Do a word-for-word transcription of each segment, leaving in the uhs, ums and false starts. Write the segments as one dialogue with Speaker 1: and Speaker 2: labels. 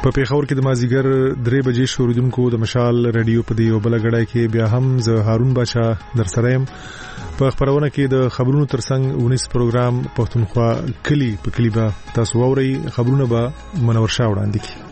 Speaker 1: په پیښور کې د مازیګر درې بجې شروع د مشال رادیو په دی او بل غړای کې بیا هم زه هارون باشا در سره يم په خبرونه کې د خبرونو ترڅنګ اونیس پروګرام پښتونخوا کلی په کلی به تاسو ووري خبرونه به منور شاه وړاندې کی.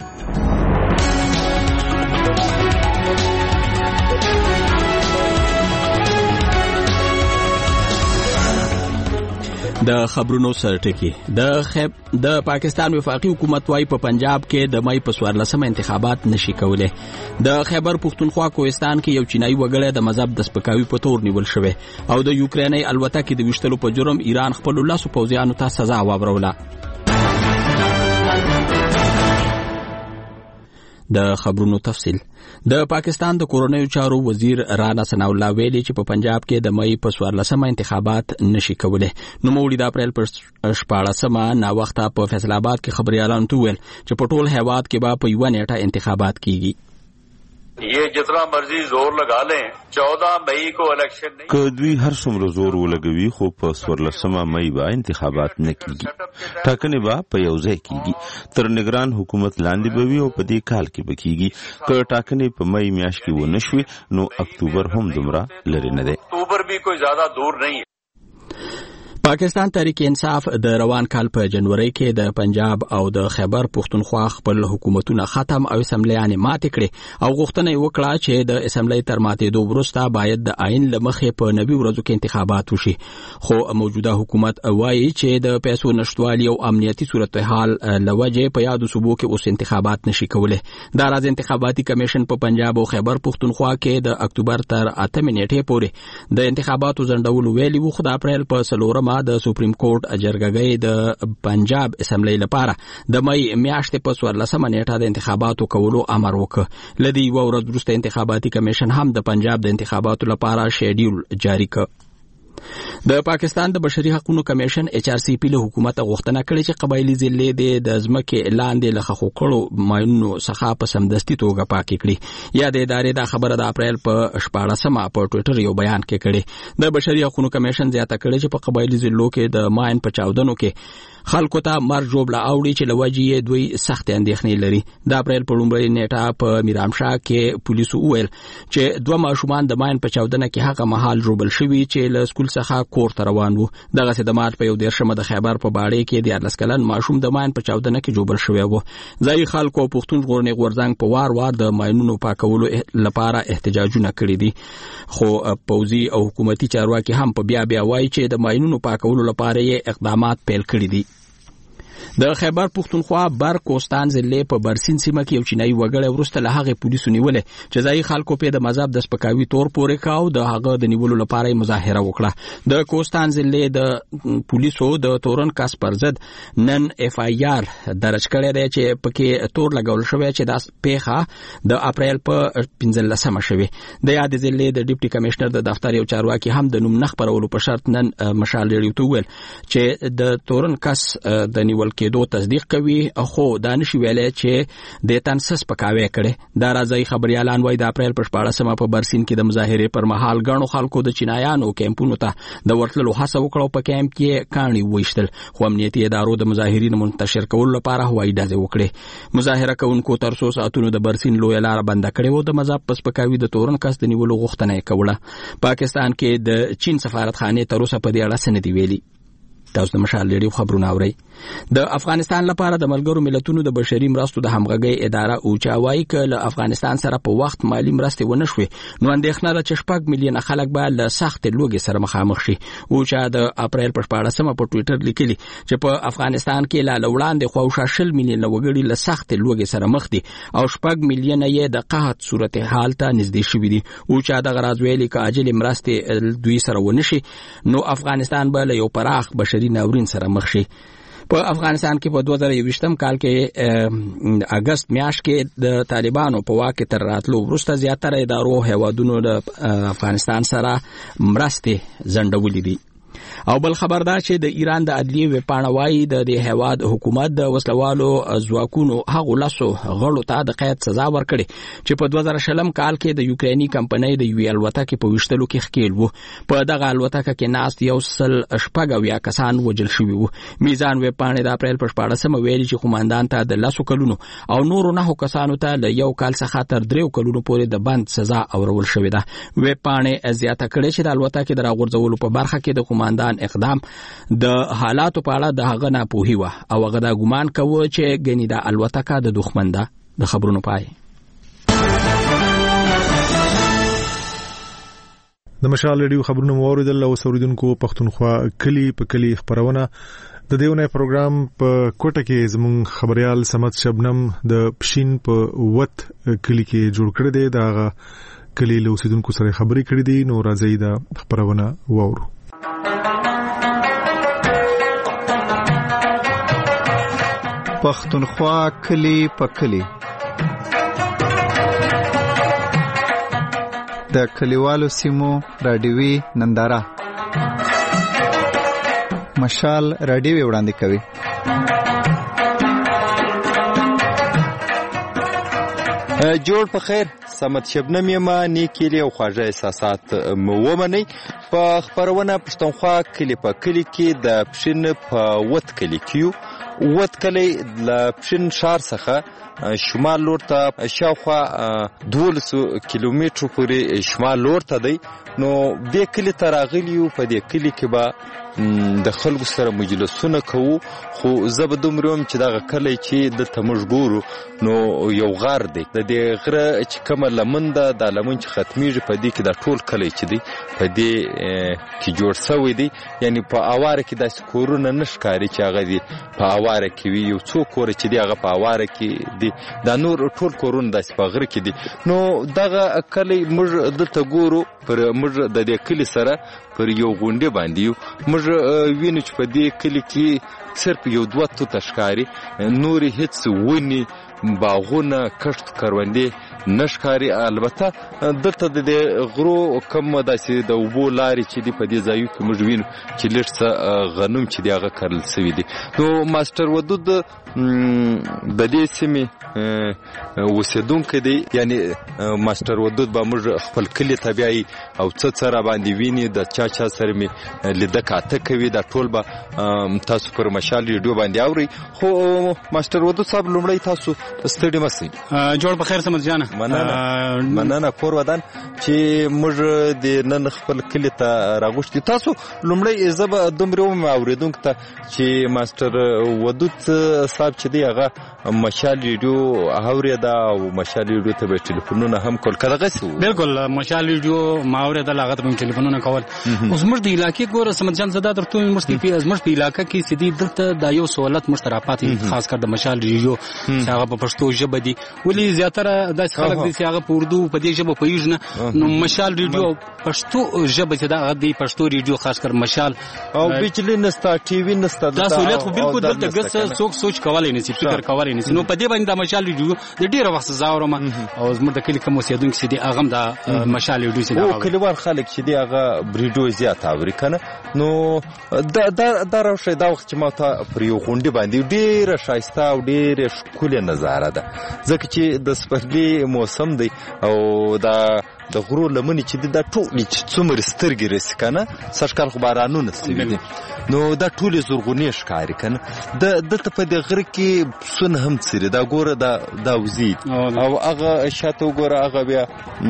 Speaker 2: د خبرونو سرټکی د خب د پاکستان وفاقي حکومت وايي په پنجاب کې د مې په څوارلسمه انتخابات نشي کولای. د خیبر پښتونخوا کوهستان کې یو چینایي وګړی د مذهب د سپکاوي په تور نیول شوی او د یوکریني الوتکې د وشتلو په جرم ایران خپل لاسو پوځیانو ته سزا واوروله. د خبرونو تفصیل. د پاکستان د کورونیو چارو وزیر رانا ثناء الله ویلي چې په پنجاب کې د مې په څوارلسمه انتخابات نشي کولای. نو موړي د اپریل پر شپاړسمه نا وخته په فیصل آباد کې خبريالانو ته ویل چې په ټول هیواد کې به په یو نیټه انتخابات کیږي.
Speaker 3: یہ جتنا مرضی زور لگا لیں چودہ مئی کو الیکشن نہیں
Speaker 4: که دوی هر څومره زور ولګوي خو په څوارلسمه مئی به انتخابات نه کیږي. ټاکنې به په یو ځای کیږي تر نگران حکومت لاندې به وي او په دې کال کې به کیږي. که ټاکنې په مئی میاشت کې ونه شوي نو اکتوبر هم دومره لرې نه دی.
Speaker 3: اکتوبر بھی کوئی زیادہ دور نہیں ہے.
Speaker 2: پاکستان تحریک انصاف د روان کال په جنوري کې د پنجاب او د خیبر پښتونخوا خپل حکومتونه ختم او اسمبلیانه ماتې کړې او غوښتنه وکړه چې د اسمبلی تر ماتېدو وروسته باید د عین لمخې په نوي ورځو کې انتخابات وشي. خو موجوده حکومت وایي چې د پیسو نشټوالي او امنیتي صورتحال لوجه په یادو صوبو کې اوس انتخابات نشي کولای. د راز انتخاباتي کمیشن په پنجاب او خیبر پښتونخوا کې د اکتوبر تر اتمه نیټې پورې د انتخاباتو ځنډول ویلي وو. خو د اپریل په څلورمه د سپریم کورټ اجرګګۍ د پنجاب اسمبلی لپاره د مې میاشتې په څوارلسمه نیټه د انتخاباتو کولو امر وکړ. لدی یو ورځ وروسته انتخاباتي کمیشن هم د پنجاب د انتخاباتو لپاره شیډیول جاری کړ. د پاکستان د بشري حقوقو کمیشن ایچ آر سی پی له حکومت غوښتنه کړې چې قبایلی ضلع د ځمکې لاندې له خخو کړو ماینونو څخه په سمدستي توګه پاکې کړي. یا د ادارې د خبره د اپریل په شپاړسمه په ټوئیټر یو بیان کې کړي. د بشري حقوقو کمیشن زیاته کړې چې په قبایلی ضلعو کې د ماین په چاودنو کې خلکو ته مر جوړه اوړي چې لوجې دوی سخت اندېښنې لري. د اپریل په لومړۍ نیټه په میرامشاه کې پولیسو وویل چې دوه ماشومان د ماین په چاودنه کې هغه مهال جوړبل شوي چې له سکول څخه کور ته روان وو. دغه سه د مارچ په یو دیرشمه د خیبر په باړې کې د اتلس کلن ماشوم د ماین په چاودنه کې جوړبل شوی وو. ځای خلکو پښتون ژغورنې غورځنګ په وار وار د ماینونو پاکولو لپاره احتجاجونه کړي دي. خو پوځي او حکومتي چارواکي هم په بیا بیا وایي چې د ماینونو پاکولو لپاره یې اقدامات پیل کړي دي. د خیبر پښتونخوا بر کوستان ضلع په برسین سیمه کې یو چینایي وګړی ورسته له هغه پولیسو نیولې چې ځای خلکو په د مذهب د سپکاوي تور پورې کاو د هغه د نیولو لپاره مظاهره وکړه. د کوستان ضلع د پولیسو د تورن کس پر ضد نن اف آی آر درج کړی دی چې پکې تور لګول شوی چې د پیښه د اپریل په پنځلسمه شوی. د یاد ضلع د ډیپټي کمشنر د دفتر یو چارواکي هم د نوم نه خبرولو په شرط نن مشال لري تو ویل چې د تورن کس د نیول کېدو تصدیق کوي خو دا نشي ویلای چې د تنسس پکاوي کړي. دا راځي خبريالان وای د اپریل په شپاړسمه په برسین کې د مظاهره پر مهال غنو خلکو د چینایانو کیمپونو ته د ورتلو هڅه وکړو. په کیمپ کې کاڼي وښتل خو امنیتي ادارو د مظاهرین منتشر کولو لپاره هوایي ډزې وکړي. مظاهره کوونکو تر څو ساعتونو د برسین لوی لار بند کړي وو. د مذهب په سپکاوي د تورن کس د نیولو غوښتنه کوله. پاکستان کې د چین سفارتخانه تر اوسه په دې اړه څه نه دی ویلي. تاسو د مشال لري خبرونه اورئ. د افغانستان لپاره د ملګرو ملتونو د بشري مرستو د همغږۍ اداره اوچا وايي چې له افغانستان سره په وخت مالی مرستې ونه شوې نو اندېښنه ده چې شپږ میلیونه خلک به له سخت لوږې سره مخامخ شي. اوچا د اپریل په شپاړسمه په ټوئیټر لیکلي چې په افغانستان کې لا وړاندې خو شل میلیونه وګړي له سخت لوږې سره مخ دي او شپږ میلیونه یې د قحط صورتحال ته نږدې شوي دي. اوچا د غراض ویلي چې عاجل مرستې دوی سره ونه شي نو افغانستان به له یو پراخ بشري ناورین سره مخ شي. په افغانستان کې په دوه زره یوویشتم کال کې اگست میاشت کې د طالبانو په واک تر راتلو وروسته زیاتره ادارو هیوادونو د افغانستان سره مرستې ځنډولې دي. او بل خبر دا چې د ایران د عدلیه وپاڼه وايي د دې هیواد حکومت د وسلوالو ځواکونو هغو لاسو غړو ته د قید سزا ورکړي چې په دوه زره شلم کال کې د یوکرینی کمپنۍ د یو الوتکې په وشتلو کې ښکیل وو. په دغه الوتکه کې ناست یو سل شپږ اویا کسان وژل شوي وو. میزان وپاڼې د اپریل په شپاړسمه ویلي چې قوماندان ته د لسو کلونو او نورو نهو کسانو ته له یو کال څخه تر دریو کلونو پورې د بند سزا اورول شوې ده. وپاڼې زیاته کړې چې د الوتکې د راغورځولو په برخه کې د قوماندان اقدام د حالاتو په اړه د هغه ناپوهي وه او هغه دا ګمان کوه چې ګنې د الوتکه د دښمن ده. د خبرونو پای.
Speaker 1: د مشال ریډیو خبرونه موریدل او سوریدونکو پښتونخوا کلی په کلی خبرونه د دیونه پروګرام په کوټه کې زمون خبريال سمت شبنم د پښین په وت کلی کې جوړ کړی دی. دا کلی له اوسیدونکو سره خبرې کړې دي. نو راځي دا خبرونه وورو.
Speaker 5: پښتونخوا کلی په کلی د کلیوالو سیمو رادیوي ننداره مشال رادیو وړاندې کوي.
Speaker 6: جوړ په خیر سمت شبنم یما نیکلی او خواږه احساسات مومنی په خبرونه پښتونخوا کلی په کلی کې د پښین په وت کلی کې وت کلی ل پښین شهر څخه شمال لور ته شاوخوا دولس کیلومتر پورې شمال لور ته دی. نو دې کلی ته راغلیو. په دې کلی کې به د خلکو سره مجلسونه کوو خو زه به دومره وم چې دغه کلی چې دلته موږ ګورو نو یو غار دی. د دې غره چې کومه لمن ده دا لمن چې ختمیږي په دې کې دا ټول کلی چې دی په دې کې جوړ شوی دی. یعنی په اواره کې داسې کورونه نه ښکاري چې هغه دی په اواره کې وي. یو څو کور چې دی هغه په اواره کې دی. دا نور ټول کورونه داسې په غره کې دي. نو دغه کلی موږ دلته ګورو. پر موږ د دې کلی سره پر یو غونډه باندې یو موږ وینو چې په دې کلی کې صرف یو دوه توته ښکاري. نور هیڅ ونی باغونه کښت کروندې نشکاري. البته دلته د غرو کم داسې د وبو لارې چې دی په دې ځایو کې موږ وینو چې لږ څه غنم چې دی هغه کرل شوی دی. نو ماستر ودود د دې سیمې اوسیدونکی دی. یعنی ماستر ودود به موږ خپل کلی ته بیایي او څه څه را باندې ویني د چا چا سره مې لیده کاته کوي. دا ټول به تاسو پر مشال ریډیو باندې اورئ. خو ماستر ودود صاحب لومړی تاسو ستړي مسئ.
Speaker 7: جوړ په خیر سمت جانه.
Speaker 6: مننه مننه کور ودان چې موږ د نن خپل کلی ته راغوښتي. تاسو لومړی زه دومره وم اوریدونکو ته چې ماستر ودود صاحب چې دی هغه مشال ریډیو اورېده او مشال ریډیو ته به ټلیفونونه هم کول کړه. غسو
Speaker 7: بالکل مشال ریډیو ما اورېده هغه ته ټلیفونونه کول. اوس موږ د علاقې ګوره سمت جان زدا درته موږ په ازمش په علاقې کې سیدی دلته د یو سہولت مشترکات خاص کر د مشال ریډیو هغه په پښتو ژبه دي. ولی زیاتره د خلک دي چې هغه په اردو په دې ژبه پوهیږي نه. نو مشال ریډیو پښتو ژبه چې دا د پښتو ریډیو خاص کر مشال او
Speaker 6: بجلی نستا ټي وي نستا
Speaker 7: دا سہولت خو بالکل دلته ګس څوک سوچ کولای نه شي فکر کولای نه شي. نو په دې باندې د مشال ریډیو د ډیره وخت زاورم او زموږ د کلی کوم اوسیدونکو چې دي هغه د مشال ریډیو چې دا
Speaker 6: کلیوال خلک چې دی هغه ریډیو زیات اوري کنه. نو دا دا دا راوښه دا وخت چې ما ته پر یو غونډه باندې ډیره شایسته او ډیره ښکلې نظاره ده ځکه چې د سپرلي موسم دی او دا د غرو لمنې چې دا ټولې چې څومره سترګې رسي کنه سږکال خو بارانونه سوي دي. نو دا ټولې زرغونې ښکاري کنه. د دلته په دې غره کې پسونه هم څري. دا ګوره دا دا وزي او هغه شاته وګوره هغه بیا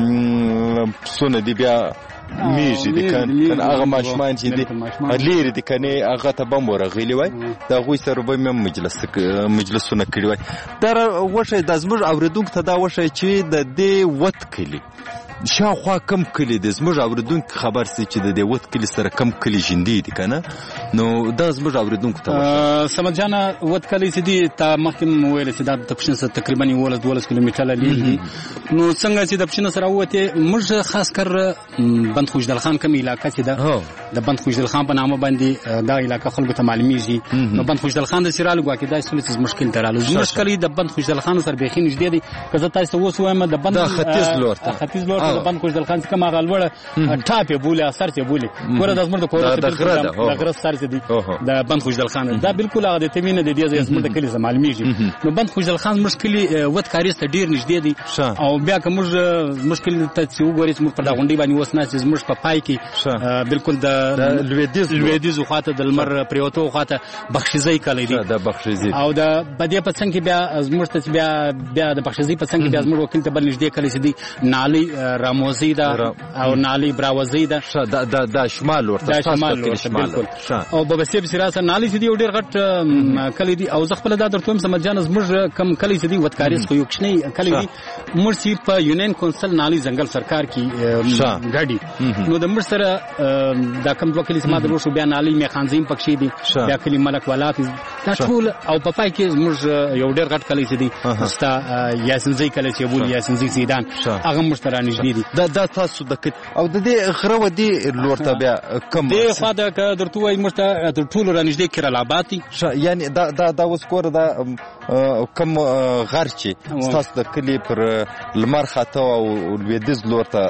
Speaker 6: پسونه دي بیا میږي دي کنه. هغه ماشومان چې دي لري دي کنه هغه ته بم ورغلی وای. دا غوي سره به مم مجلس مجلسونه کړی وای. دا وشه د زمر اوریدونکو ته دا وشه چې د دې وت کلی شاوخوا کم کلی د زمر اوریدونکو خبر سي چې د دې وت کلی سره کم کلی جندي دي کنه. نو دا زمر اوریدونکو ته
Speaker 7: سمت جانه وت کلی چې دي تا مخکم ویل چې دا د پښین سره تقریبا یو دولس کیلومتره لري. نو څنګه چې د پښین سره وته موږ خاص کر بند خوشدل خان کوم علاقہ چې دا د بند خوشدل خان په نامه باندې دا علاقہ خلکو ته معلومیږي. نو بند خوشدل خان د سیرالو غواکې دا څه مشکل درالو مشکل د بند خوشدل خان سره به خینج دي. که زه تاسو اوس وایم د بند
Speaker 6: ختیځ لور ته
Speaker 7: ختیځ لور د بند خوشدل خان څخه ما غلوړه ټاپه بوله اثر ته بوله ګوره د زمر د کور د غره سر ته دي د بند خوشدل خان دا بالکل هغه د تمینه د دې زمر د کلی معلومیږي نو بند خوشدل خان مشکلي وت کاریز ته ډیر نږدې دي او بیا کوم مشکل ته چې وګورئ موږ په دا غونډي باندې وس نه چې موږ په پای کې بالکل د لویدیز لویدیز خواته د لمر پریوتو خواته بخشیزي کلی دي د بخشیزي او د بدې په څنګه بیا موږ ته بیا بیا د بخشیزي په څنګه بیا موږ وکیل ته بل نږدې کلی سي دي نالي راموزي دا او نالي براوزي دا د د شمال ورته شمال بالکل او ببسیب سراسه نالي سي دي ډیر غټ کلی دي او زغ په دا درته سمجان موږ کم کلی سي دي وت کاریز خو یو کښنی کلی دي موږ سي په یونین کونسل نالي ځنګل سرکار کې غاډي نو د موږ سره دا کم دوه کلی سما درو شو بیا نالي میخانزیم پکښې دي بیا کلی ملک ولات دا ټول او په پای کې موږ یو ډیر غټ کلی سي دي ستا یاسنزي کلی چې بول یاسنزي سیدان هغه موږ سره نږدې دي دا د تاسو د او د دې غره ودی لورته بیا کم دی خو دا درته وای موږ ته ټول را نږدې کړه لاباتي یعنی دا دا د اوس کور دا کم غرچی تاسو د کلی پر لمر خاطه او لویدیز لورته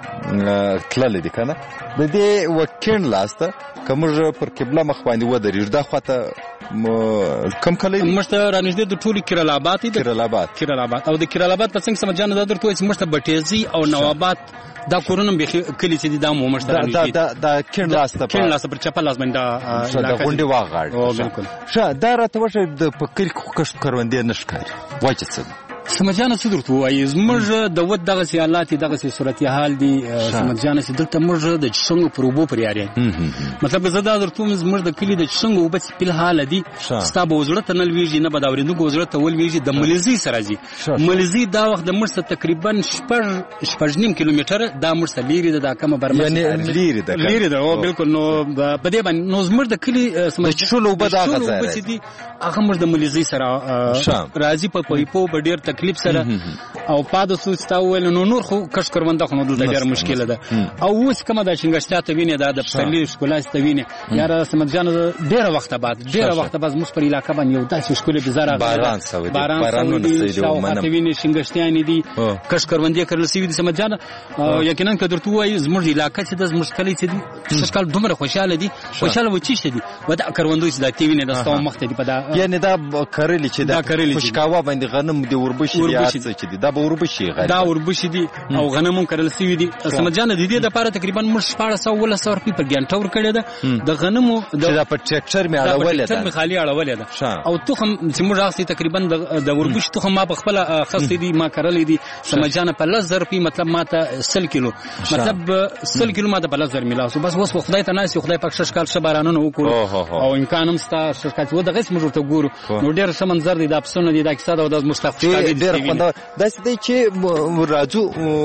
Speaker 7: تلل دي کنه د دې وکین لاسته کومه پر قبله مخ باندې ودرېږي دا خواته کم کلی مشته را نږدې د ټولي کیرالاباد دي کیرالاباد کیرالاباد او د کیرالاباد په څنګه سمجان دا درته چې مشته بټیزي او نوابات دا کورونه به کلی چې دا مو مشته دا دا دا کین لاسته کین لاسته پر چپل لازم دا دا غونډي واغړ او بالکل شه دا راته وشه د پکری کوکش کروندې نشکاري واچ څه سمجانه څه درته وایي زموږ د ود دغه سیالات دغه صورتحال دي سمجانه چې دلته موږ د څنګه پروبو پر یاري مطلب زه دا درته زموږ د کلی د څنګه وبس په حال دي ستاب وزړه ته نل ویږي نه بداورینو وزړه ته ول ویږي د مليزي سره دي مليزي دا وخت د مرسته تقریبا شپږ شپږ نیم کیلومتر دا مرسته لیري د کومه برمه یعنی لیري د لیري دا او بالکل نو په دې باندې نو زموږ د کلی سمجانه شلو بداغه ځای دي هغه موږ د مليزي سره راځي په پویپو ډیر تکلیف سره او پاد سوستا ویل نو نور خو کش کرونده خو دلته ډیر مشکله ده او اوس کومه د شنګشتیا ته ویني دا د پسلی شکولاس ته ویني یاره سمجان ډیر وخت بعد ډیر وخت بعد مش پر علاقه باندې یو داسې شکولې بزاره باران سوي بارانونه سوي او مته ویني شنګشتیا نه دي کش کرونده کړل سوي د سمجان یقینا کدرته وای زموږ علاقه چې د مشکلې چې دي شکل دومره خوشاله دي خوشاله و چیشته دي ودا کروندوی چې د تی ویني د ستو مخ ته دي په دا یعنی دا کړل چې دا خوشکاوه باندې غنم دی وربشي چې دي دا به وربشي غالي دا وربشي دي او غنمون کړل سوي دي سمجانه د دې لپاره تقریبا مش شپږ سوه ولا سوه روپۍ په ګنټه ور کړی ده د غنمو د په ټریکټر می اړولې ده ټریکټر خالي اړولې ده او تخم چې موږ راځي تقریبا د وربشي تخم ما په خپل خاص دي ما کړلې دي سمجانه په لزر روپۍ مطلب ماته سل کیلو مطلب سل کیلو ماته په لزر ملاسو بس وس خدای ته ناس خدای پاک شش کال شبارانونه وکړو او امکان هم ستا شش کال و دغه موږ ته ګورو نو ډیر ښه منظر دي د افسونه دي د اقتصاد او د مستقبل ډیر دا څه چې راځو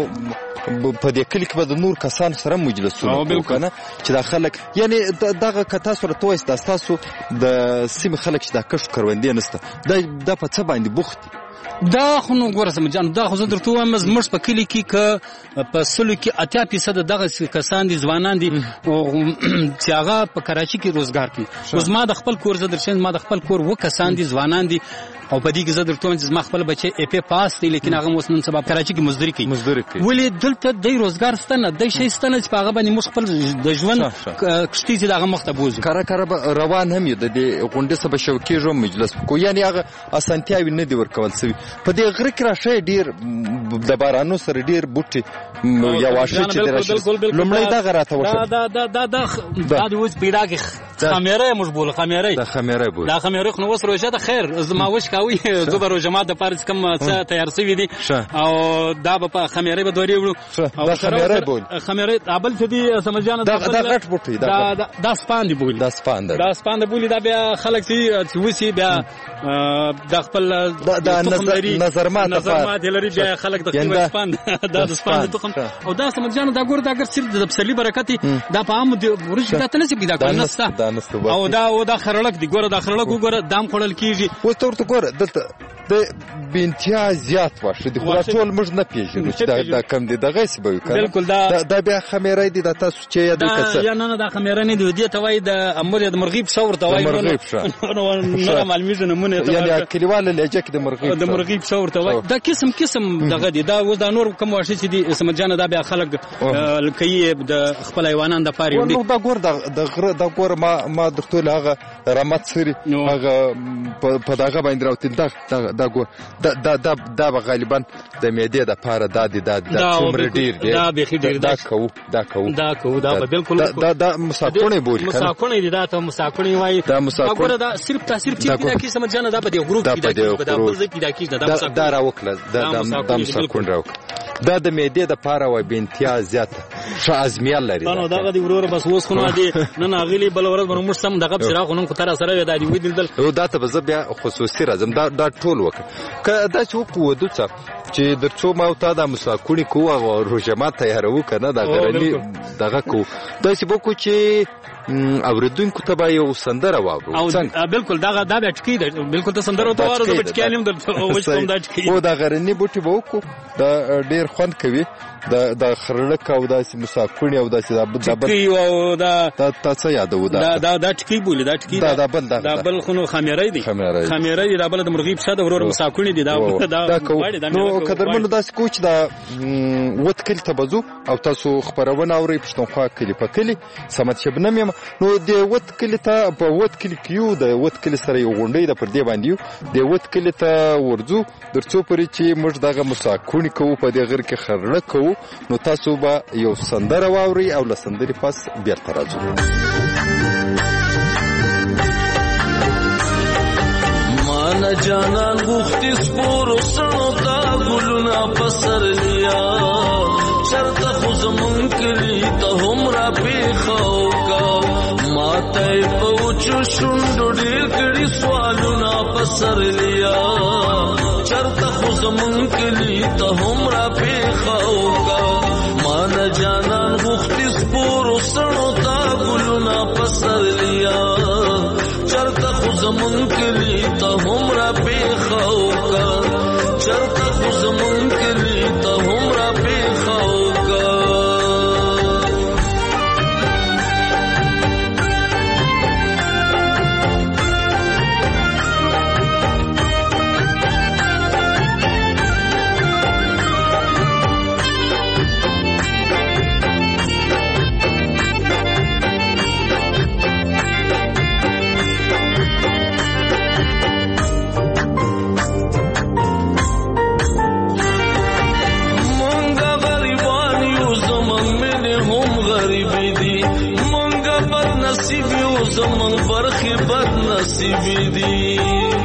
Speaker 7: په دې کلی کې به د نور کسان سره مجلسونه وکړي چې دا خلک یعنی دغه کتا سره تويس د تاسو د سیم خلک چې دا کښ کروندې نسته دا د په څه باندې بوخت دا خو نو ګوره سمجان دا خو زه درته وایم زموږ په کلي کې که په سلو کې اتیا فیصد دغه کسان دي ځوانان دي چې هغه په کراچي کې روزګار کوي اوس ما د خپل کور زه درشم ما د خپل کور و کسان دي ځوانان دي او په دې کې زه درته وایم چې ما خپل بچي ای پی پاس دی لیکن هغه اوس نن سبا کراچي کې مزدوري کوي مزدوري کوي ولې دلته د روزګار ستنه د شي ستنه چې هغه باندې مخ خپل د ژوند کشتي چې هغه مخ ته بوزي کار کار روان هم یو د غونډې سبا شوکې جو مجلس کو یعنی هغه اسانتیاوي نه دی ورکول سوي په دې غره کې راشه ډیر د بارانو سره ډیر بوټي یا واشه چې درشه لمړی دا غراته وشه دا دا دا دا دا د اوس پیدا کې خمیره مش بوله خمیره دا خمیره بوله دا خمیره خو نو وسره شه خیر زما وش کوي زبر جماعت د پارس کم څه تیار سوي دي او دا په خمیره به دوری وړو او خمیره بول خمیره ابل څه دي سمجانه دا دا غټ بوټي دا دا سپان دی بول دا سپان دا سپان دی بول دا بیا خلک چې وسی بیا د خپل دا نظر ما نظر ما دلري بیا خلک د خپل سپان دا سپان تخم او دا سمجانه دا ګور دا ګر صرف د پسلی برکت دا په عام د ورش دا تنه پیدا کړنسته او دا او دا خرلک دی ګور دا خرلک ګور دام خړل کیږي اوس تورته ګور دلته
Speaker 6: د بنتیا زیات واښه دي، خو دا ټول موږ نه پیژنو چې دا دا کم دي، دغه څه به وي.
Speaker 7: بالکل دا
Speaker 6: دا بیا خمیره دي، دا تاسو چې یادوي که څه؟
Speaker 7: یا نه نه دا خمیره نه دي، دې ته وایي د امور یا د مرغۍ پښه ورته وایي.
Speaker 6: د مرغۍ پښه
Speaker 7: نه معلومېږي نومونه یې،
Speaker 6: یعنې کلیواله لهجه کې د مرغۍ
Speaker 7: د مرغۍ پښه ورته وایي. دا قسم قسم دغه دي. دا اوس دا نور کوم واښه چې دي سمت جانه، دا بیا خلک کوي د خپل حیوانان دپاره یې وړي.
Speaker 6: دا ګور د غره دا ګور ما ما درته ویل هغه رمت سري هغه په دغه باندې راوتل، دا ګور دا به غالبا د معدې دپاره دا دي، دا څومره ډېر دی،
Speaker 7: دا بیخي ډېر
Speaker 6: دا کوو دا کوو
Speaker 7: دا کوو دا به بالکل
Speaker 6: دا مساکونې بولي،
Speaker 7: مساکونې دي، دا ته مساکونې وایي.
Speaker 6: دا مساکونې
Speaker 7: دا صرف تا صرف چې پیدا کېږي سمت جانه، دا په دې غرو پیدا کېږي، دا بل ځای پیدا کېږي.
Speaker 6: دا راوکړه دا مساکون راوکړه، دا د معدې دپاره وایي بنتیا زیاته ښه ازمیه لري.
Speaker 7: نو دغه دی وروره بس اوس خو نو دی نن اغلی بل ورځ باندې موږ سم دغه سره خو نن خو تر سره دا دی ویدل.
Speaker 6: او دا ته به زه بیا خصوصي راځم، دا دا ټول وکړه که دا چې وکړو دوڅه چې درڅو ما او تا دا مساکونې کوو او روژه تیاروو که نه، دا غرني دغه کوو، داسې به وکړو چې اورېدونکو ته به یو سندره واورو.
Speaker 7: بالکل دغه دا بیا ټکي ده، بالکل ته سندره ورته واورو، زه به ټکیان یم درته وچ دا ټکي.
Speaker 6: او دا غرني بوټي به وکړو، دا ډېر خوند کوي، د خرړک او داسې مساکونې او داسې
Speaker 7: ټکي او دا
Speaker 6: تا څه یادوو؟
Speaker 7: دا دا ټکي بولي، دا ټکي
Speaker 6: دا بل
Speaker 7: دا بل خو نو خمیری دی، خمیری دی، دا بل د مرغۍ پښه د وروره مساکونې دي.
Speaker 6: دا کوو. نو قدرمنو داسې کوو چې دا وت کلي ته به ځو او تاسو خپرونه اورئ پښتونخوا کلي په کلي. صمد شبنم یم. نو د وت کلي ته په وت کلي کې یو، د وت کلي سره یو غونډۍ ده پر دې باندې یو، د وت کلي ته ورځو تر څو پورې چې موږ دغه مساکونې کوو، په دې غر کې خرړک کوو. نو تاسو به یو سندره واورئ او له سندرې پس بیرته راځو.
Speaker 8: مانا جانان غوښتي سپورو سڼو ته ګلونه په سر لیا، چرته خو زمونږ کلي ته هم را پېښه وکړه، ماته یې په وچو شونډو ډېر کړي سوالونه په سر لیا، چرته خو زمونږ کلي ته هم را پېښه وکړه. مانا جانان غوښتي سپورو سڼو ته ګلونه په سر لیا، چرته خو زمونږ کلي ته هم را پېښه وکړه، چرته خو زمونږ کلي ته هم را پېښه وکړه. زمون برخی بد نصیبی دی،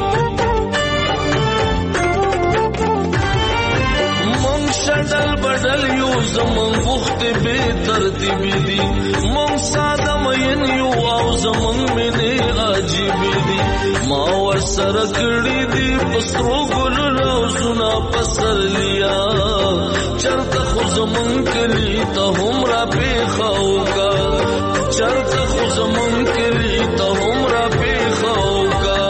Speaker 8: من شدل بدل یو زمون بخت بے ترتیبی دی، من ساده مین یو او زمون منی عجیبی دی، ما ور سره کړی دی پسترو ګلو زنا پسر لیا، چرته خو زمون کلی ته هم را پېښه وکړه، چرته خو زمون کلی ته هم را پېښه وکړه.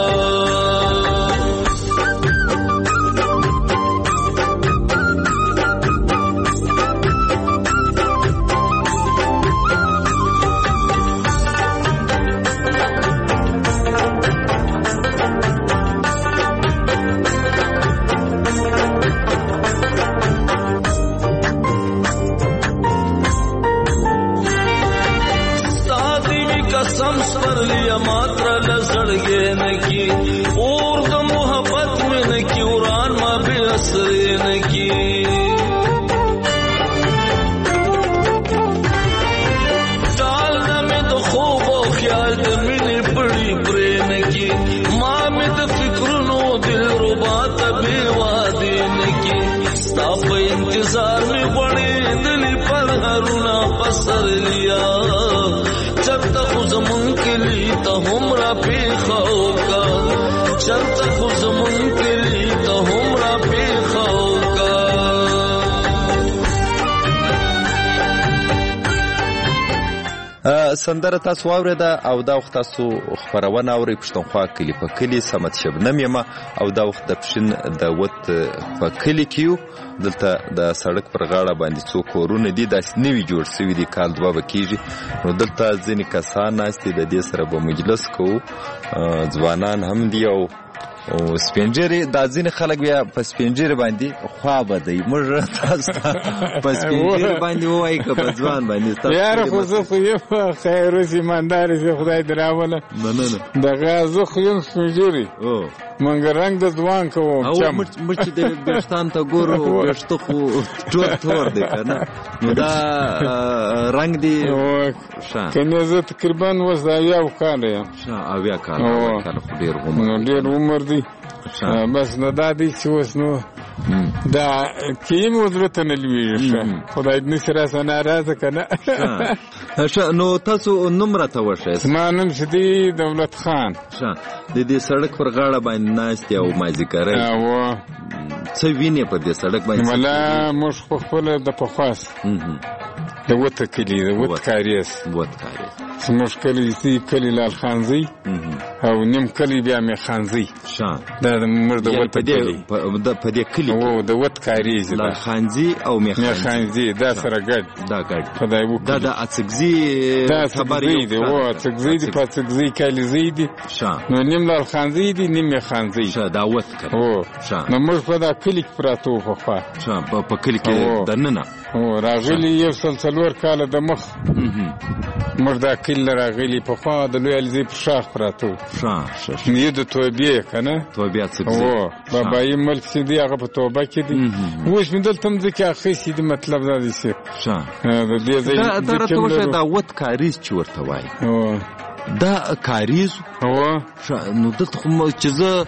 Speaker 8: پسر لیا چرته خو زمون کلی ته هم را پېښه وکړه چرته خو زمون کلی ته هم را پېښه
Speaker 6: سندره تاسو واورېده او دا وخت تاسو خپرونه اورئ پښتونخوا کلي په کلي صمد شبنم یم او دا وخت د پښین د وت په کلي کې یو دلته د سړک پر غاړه باندې څو کورونه دي داسې نوي جوړ سوي دي کال دوه به کېږي نو دلته ځینې کسان ناست دي د دې سره به مجلس کوو ځوانان هم دي او او سپینجری دا ځینې خلک بیا په سپینجری باندې خوا بدی موږ تاسو په سپینجری باندې وایي که په ځوان باندې تاسو
Speaker 9: یاره خو زه خو یم خیر اوس ایماندار زه خدای دې راوله
Speaker 6: مننه
Speaker 9: دغه زه خو یم سپینجری منګ رنګ د ځوان کوم
Speaker 6: چم موږ چې د ویښتان ته ګورو ویښته خو ټول تور دی که نه نو دا رنګ دی
Speaker 9: که نه زه تقریبا اوس د اویاو کاله یم
Speaker 6: اویا کاله کاله خو ډېر عمر
Speaker 9: ډېر عمر دی بس نو دا دی چې اوس نو دا کیم وزره ته نه لویږي خدای دې نشي راسه ناراضه که نه
Speaker 6: نو تاسو نوم راته وښایئ
Speaker 9: زما نوم چې دی دولت خان
Speaker 6: د دې سړک پر غاړه باندې ناست او مازدیګری څه وینې په دې سړک باندې
Speaker 9: ملا موږ خو خپله د پخواس د وته کلي د وت کاریز
Speaker 6: وت کاریز
Speaker 9: زموږ کلي دی کلي لال خانزی او نیم کلي بیا مې خانزی دا موږ د وته کلي
Speaker 6: په دې کلي
Speaker 9: او د وت کاریز
Speaker 6: لال خانزی او مې
Speaker 9: خانزی دا سره ګډ
Speaker 6: دا ګډ
Speaker 9: خدای وکړي
Speaker 6: دا د اڅګزي
Speaker 9: دا خبرې دی او اڅګزي دی په اڅګزي کلي زی دی نو نیم لال خانزی دی نیم مې خانزی
Speaker 6: دا وت کلي
Speaker 9: نو موږ په دا کلي کې پراته وو خو
Speaker 6: په کلي کې دننه
Speaker 9: او راغلی یو سلسلور کاله د مخ موږ دا کلي راغلی په خوا د لوی الزی په شاخ پراته وو یو د توبې که نه
Speaker 6: توبې اڅګزي
Speaker 9: او بابایي ملک چې دی هغه په توبه کې دی اوس مې دلته مځکې اخیستې دي مطلب دا دی چې د دې ځای
Speaker 6: دا راته وښیه دا وت کاریز چې ورته وایي دا کاریز نو دلته خو چې زه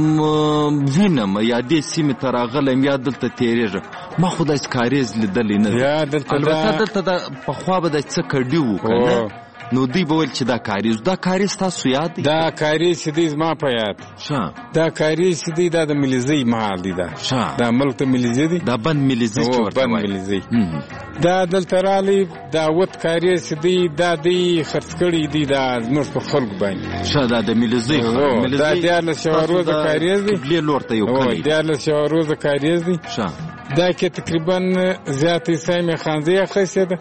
Speaker 6: وینم یا دې سیمې ته راغلم یا دلته تېرېږم ما خو داسې کاریز لیدلی نه دی البته دلته د پخوا به داسې څه کډي وو که نه نو دوی به ویل چې دا کاریز دا کاریز تاسو یاد دی
Speaker 9: دا کاریز چې دی زما په یاد دا کاریز چې دی دا د ملیزۍ محل دی دا دا ملک د ملیزۍ دی
Speaker 6: دا بند ملیزۍ چې ورته
Speaker 9: بند ملیزۍ دا دلته رالی دا وت کاریز چې دی دا دی خرڅ کړي دی دا زموږ په خلکو باندې
Speaker 6: ښه دا د ملیزۍ
Speaker 9: دا دیارلس شوه روزه کاریز دی
Speaker 6: قبلې لور ته یو کلی
Speaker 9: دیارلس شوه روزه کاریز دی دا کې تقریبا زیات عیسی مې خانزی اخیستې ده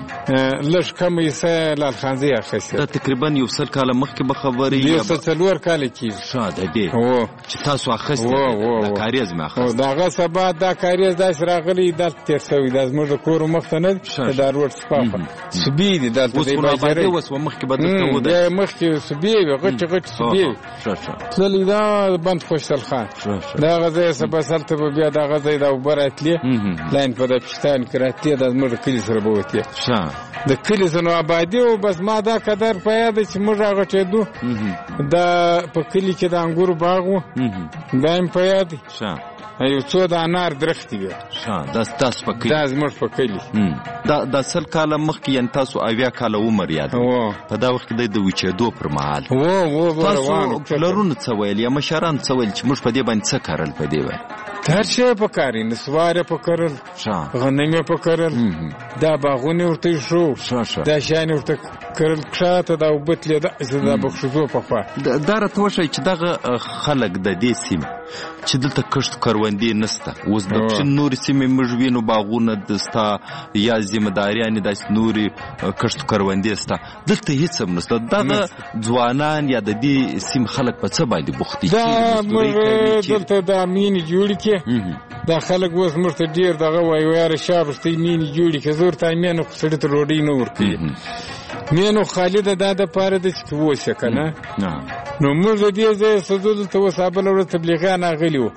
Speaker 9: لږ کم عیسی لال خانزی اخیستې
Speaker 6: دا تقریبا یو سل کاله مخکې به خبرې
Speaker 9: یو سل څلور کاله کېږي
Speaker 6: ښه د دې چې تاسو اخیستې دا کاریز مې اخیستې
Speaker 9: د هغه سبا دا کاریز داسې راغلی دلته تېر شوی دا زموږ د کور مخ ته نه دی دا روډ څخه سبي دي دلته
Speaker 6: اوس خو نابادي اوس مخکې به دلته
Speaker 9: ودی مخکې سبي وي غټې غټې سبي تللي دا بند خوشحال خان د هغه ځای څه بس هلته به بیا د هغه ځای دا اوبه راتلې لاین په د پشتان کې راتلې دا زموږ د کلي سره به وتې د کلي سره نو آبادي و بس ما دا قدر په یاد چې موږ راغټېدو دا په کلي کې د انګورو باغ و دا هم په یاد دی یو څو د انار درختې وي
Speaker 6: دا ستاسو په کلي
Speaker 9: دا زموږ په کلي
Speaker 6: دا سل کاله مخکې یعنې تاسو اویا کاله عمر یاد په دا وخت کې دی د وچېدو پر مهال تاسو پلرونو څه ویل یا مشرانو څه ویل چې موږ په دې باندې څه کرل په دې باندې
Speaker 9: هر شی یې په کرل نسوار یې په کرل غنم یې په کرل دا باغونه ورته ایښو دا شیان یې ورته کرل کښاته دا اوبه تلېده دا بخشوزو په خوا
Speaker 6: دا راته وښایي چې دغه خلک د دې سیمې چې دلته کښت کروندې نسته اوس د پښین نورې سیمې موږ وینو باغونه ستا یا ذمهداریانې داسې نورې کښت کروندې سته دلته هېڅ هم نسته دغه ځوانان یا د دې سیمې خلک په څه باندې بوختې
Speaker 9: دا موږ دلته دا مینې جوړې کړې دا خلک اوس موږ ته ډېر دغه وایي یاره شابسته مینې جوړې کړې زه ورته وایم مینه خو سړي ته ډوډۍ نه ورکوي مینو خالده دا دپاره ده چې اوسه که نه نو موږ د دې ځایه څه زه دلته اوس بله ورځ تبلیغیان راغلي وو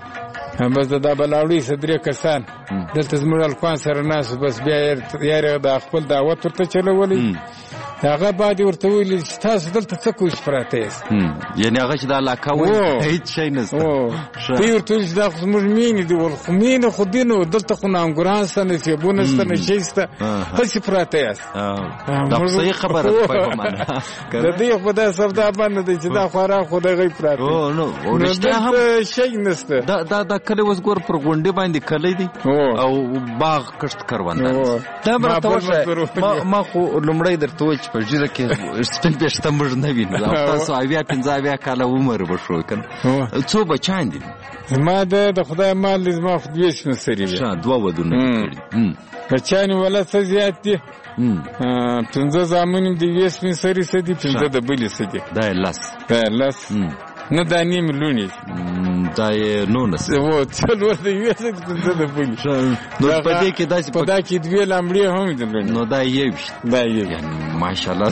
Speaker 9: بس د دا بلاوړي څه درې کسان دلته زموږ الکوان سره ناست بس بیا یاره د خپل دعوت ورته چلولی هغه بعد ورته ویلي چې تاسو دلته څه کوئ چې پراته یاست
Speaker 6: یعنې هغه چې دا علاقه وایي هېڅ شی نشته
Speaker 9: دوی ورته ویلي چې دا خو زموږ مینې دي ول خو مینې خو دي نو دلته خو نه انګوران شته نه سیبونه شته نه شی شته هسې پراته یاست
Speaker 6: دا خو صحیح خبره ده
Speaker 9: د دې خو دا سودا بنده دی چې دا خوراک خو د هغوی پراته نو دلته شی نشته
Speaker 6: دا کلی اوس ګور پر غونډې باندې کلی دی او باغ کښت کرونده دا به راته وښایه ما خو لومړی درته وویل چې په ژیره کې سپین ویښته موږ نه وینو او تاسو اویا پنځه اویا کاله عمر به شو که نه څو بچیان دي
Speaker 9: زما د خدای مال دی زما خو دوې سپین سرې دي
Speaker 6: دوه ودونه کړي
Speaker 9: بچیان یې ولا څه زیات دي پنځه زامن یې د یوې سپین سرې څه دي پنځه د بلې څه دي
Speaker 6: دا یې لس
Speaker 9: دا یې لس نه دا نیم لوڼې
Speaker 6: دا یې نولس
Speaker 9: و څلور د یوې څه دي پنځه د بلې
Speaker 6: نو په دې کې داسې
Speaker 9: په دا کې دوې لامړې هم دي لوڼې
Speaker 6: نو دا یوویشت
Speaker 9: دا یې
Speaker 6: ماشاءالله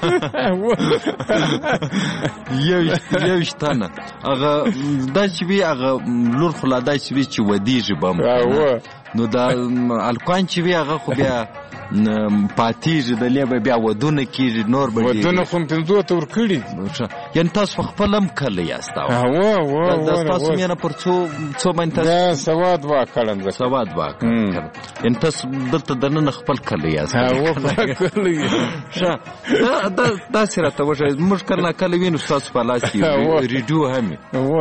Speaker 6: یوویشت تنه هغه داسې وي هغه لور خو لا داسې وي چې ودېږي به هم نو دا الکوان چې وي هغه خو بیا پاتېږي د لې به بیا ودونه کېږي نور به
Speaker 9: ودونه خو پنځو ته ورکړي
Speaker 6: یعنې تاسو په خپله هم کله یاست ستاسو مینه پر څو څو باندې
Speaker 9: تاسو سوا دوه کلن
Speaker 6: سوا دوه کلن یعنې تاسو دلته دننه خپل کله یاست داسې راته وښایه موږ کله ناکله وینو ستاسو په لاس کې ریډیو هم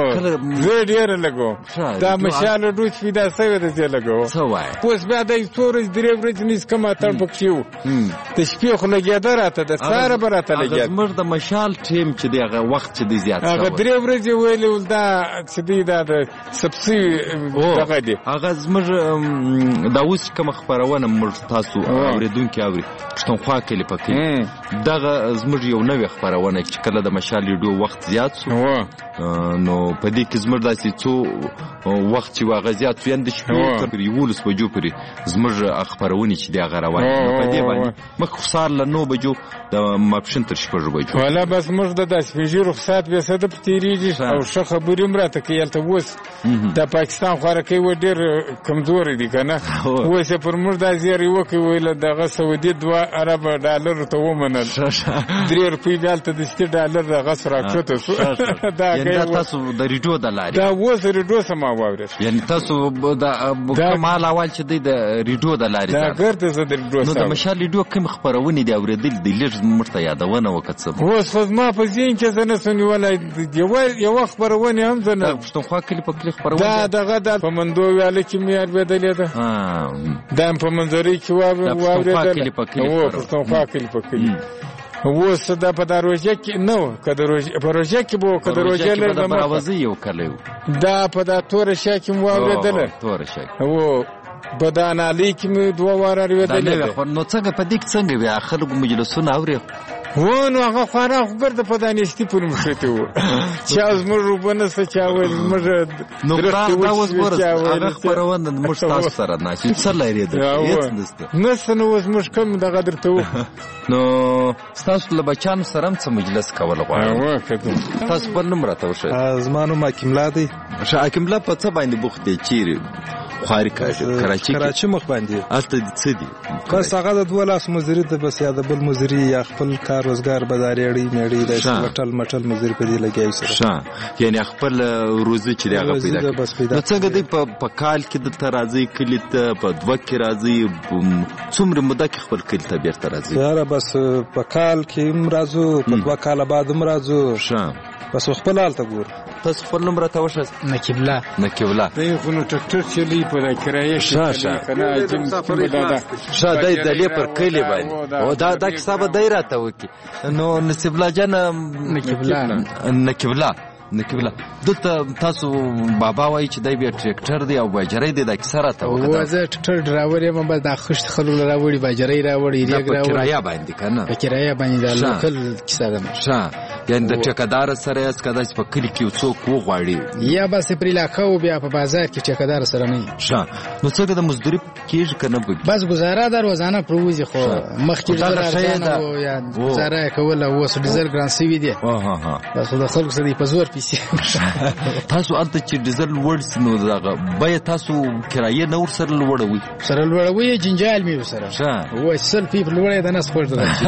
Speaker 9: زه ډېره لګوم دا مشال ډو چې پیدا سوی ده زه لګوم
Speaker 6: څه وایې
Speaker 9: اوس بیا دی څو ورځې درې ورځې نیز کوم اتڼ پکښې و د شپې خو لګېده راته د سهاره به راته لګېده
Speaker 6: زموږ د مشال ټیم چې دی هغه وخت چې دی زیات
Speaker 9: هغه درې ورځې ویلې ول دا چې دی دا د سبسي دغه دی
Speaker 6: هغه زموږ دا اوس کومه خپرونه موږ تاسو اورېدونکي اوري پښتونخوا کلي په کلي دغه زموږ یو نوې خپرونه چې کله د مشال ریډیو وخت زیات سو نو په دې کې زموږ داسې څو وخت چې هغه زیات سو یعنې د شپې تر یولس بجو پورې زموږ خپرونې چې دی هغه روانې په دې باندې مخکې خو سهار له نو بجو د ماپښین تر شپږو بجو
Speaker 9: والا بس موږ د داسې پنځه رخصت بیا څه د په تېرېږي او ښه خبرې هم راته کوي هلته اوس د پاکستان خوارکۍ و ډېر کمزورې دي که نه اوس یې پر موږ دا زیری وکړي ویله دغه سعودي دوه اربه ډالرو ته ومنل درې روپۍ بیا هلته د شتې ډالر دغه څه راکښته شو
Speaker 6: دا تاسو د ریډیو د لارې
Speaker 9: دا اوس ریډیو څه ما واورېد
Speaker 6: یعنې تاسو د کمال اول چې دی د ریډیو د لارې
Speaker 9: دا ګرته زه د ریډیو
Speaker 6: نو د مشال ریډیو کوم خپرونې دي اورېدلې دي لږ موږ ته یادونه وکړه څه
Speaker 9: اوس خو زما په ذهن کې زه نه سم نیولی یوه خپرونې هم زه نه
Speaker 6: پښتونخوا کلي په کلي خپرونه
Speaker 9: دا دغه دا په مندو ویاله کې مې اورېدلې ده دا هم په منظرۍ کې واورېدله هو پښتونخوا کلي په کلي اوس دا په دا روژه کې نه و که په روژه کې به و که د روژې لږ
Speaker 6: دمخه یو کلی و
Speaker 9: دا په دا توره شا کې مې واورېدله
Speaker 6: توره شا کې
Speaker 9: هو په دا نالۍ کې مې دوه واره اورېدلې ده
Speaker 6: نو څنګه په دې کې څنګه وي خلکو مجلسونه اوري
Speaker 9: و نو هغه خورا خو ګرده په دانستي پورې مښتې وو چا زموږ روبه نسته چا ویل زموږ
Speaker 6: نو دا اوس ګوره هغه خپرونه موږ تاسو سره ناستې څه لرې ده هېڅ نسته
Speaker 9: نسته نو اوس موږ کوم دغه درته وو
Speaker 6: نو ستاسو له بچیانو سره هم څه مجلس کول غواړم تاسو بل نوم راته وښایه
Speaker 10: زما نوم حکیمالله دی
Speaker 6: حکیمالله په څه باندې بوخت دی چیرې خواري کراچي
Speaker 10: کراچي مخ باندې
Speaker 6: هلته څه دي
Speaker 10: بس هغه د دوه لاس مزدوري ده بس یا د بل مزدوري یا خپل کار روزګار بازارېړی میړی د مټل مټل مزدوري په دې لګیاوي سره
Speaker 6: ښه یعنې خپل روزي چې دی هغه پیدا کړي نو څنګه دی په کال کې دلته راځئ کلي ته په دوه کې راځئ څومره موده کې خپل کلي ته بېرته راځئ
Speaker 10: یاره بس په کال کې هم راځو په دوه کاله بعد هم راځو
Speaker 6: ښه
Speaker 10: بس خپل هلته ګور
Speaker 6: تاسو خپل نوم راته وښایه
Speaker 7: نقیب الله
Speaker 6: نقیب الله
Speaker 9: دی خو نو ټکټر چلی په دا کرایه
Speaker 6: ښه ښه ښه دی دلې پر کلي باندې او دا دا کیسه به دی راته وکړي نو نصیب الله جان
Speaker 7: نقیب الله
Speaker 6: نقیب الله نقیب الله دلته تاسو بابا وایي چې دی بیا ټریکټر دی او باجرۍ دی دا کیسه راته وکړه
Speaker 7: زه ټریکټر ډرایور یم بس دا خښت خلک راوړي باجرۍ راوړي ریګ راوړي
Speaker 6: په کرایه باندې که نه
Speaker 7: په کرایه باندې دا لوکل کیسه ده
Speaker 6: ښه یعنې د ټیکهدار سره یاست که داسې په کلي کې څوک وغواړي
Speaker 7: یا بس پر علاقه و بیا په بازار کې ټیکهدار سره نه وي
Speaker 6: ښه نو څنګه د مزدوري کېږي که نه
Speaker 7: بس ګزاره ده روزانه پر وځي خو مخکې ډېر ارزانه و یا ګزاره یې کوله اوس ډیزل ګران سوي دی بس خو د خلکو سره یې په زور پیسې
Speaker 6: تاسو هلته چې ډیزل لوړ سي نو دغه بیه تاسو کرایه نه ورسره لوړوئ
Speaker 7: سره لوړوئ جنجال مې ورسره وایي سل پې پر لوړی د نس خوږ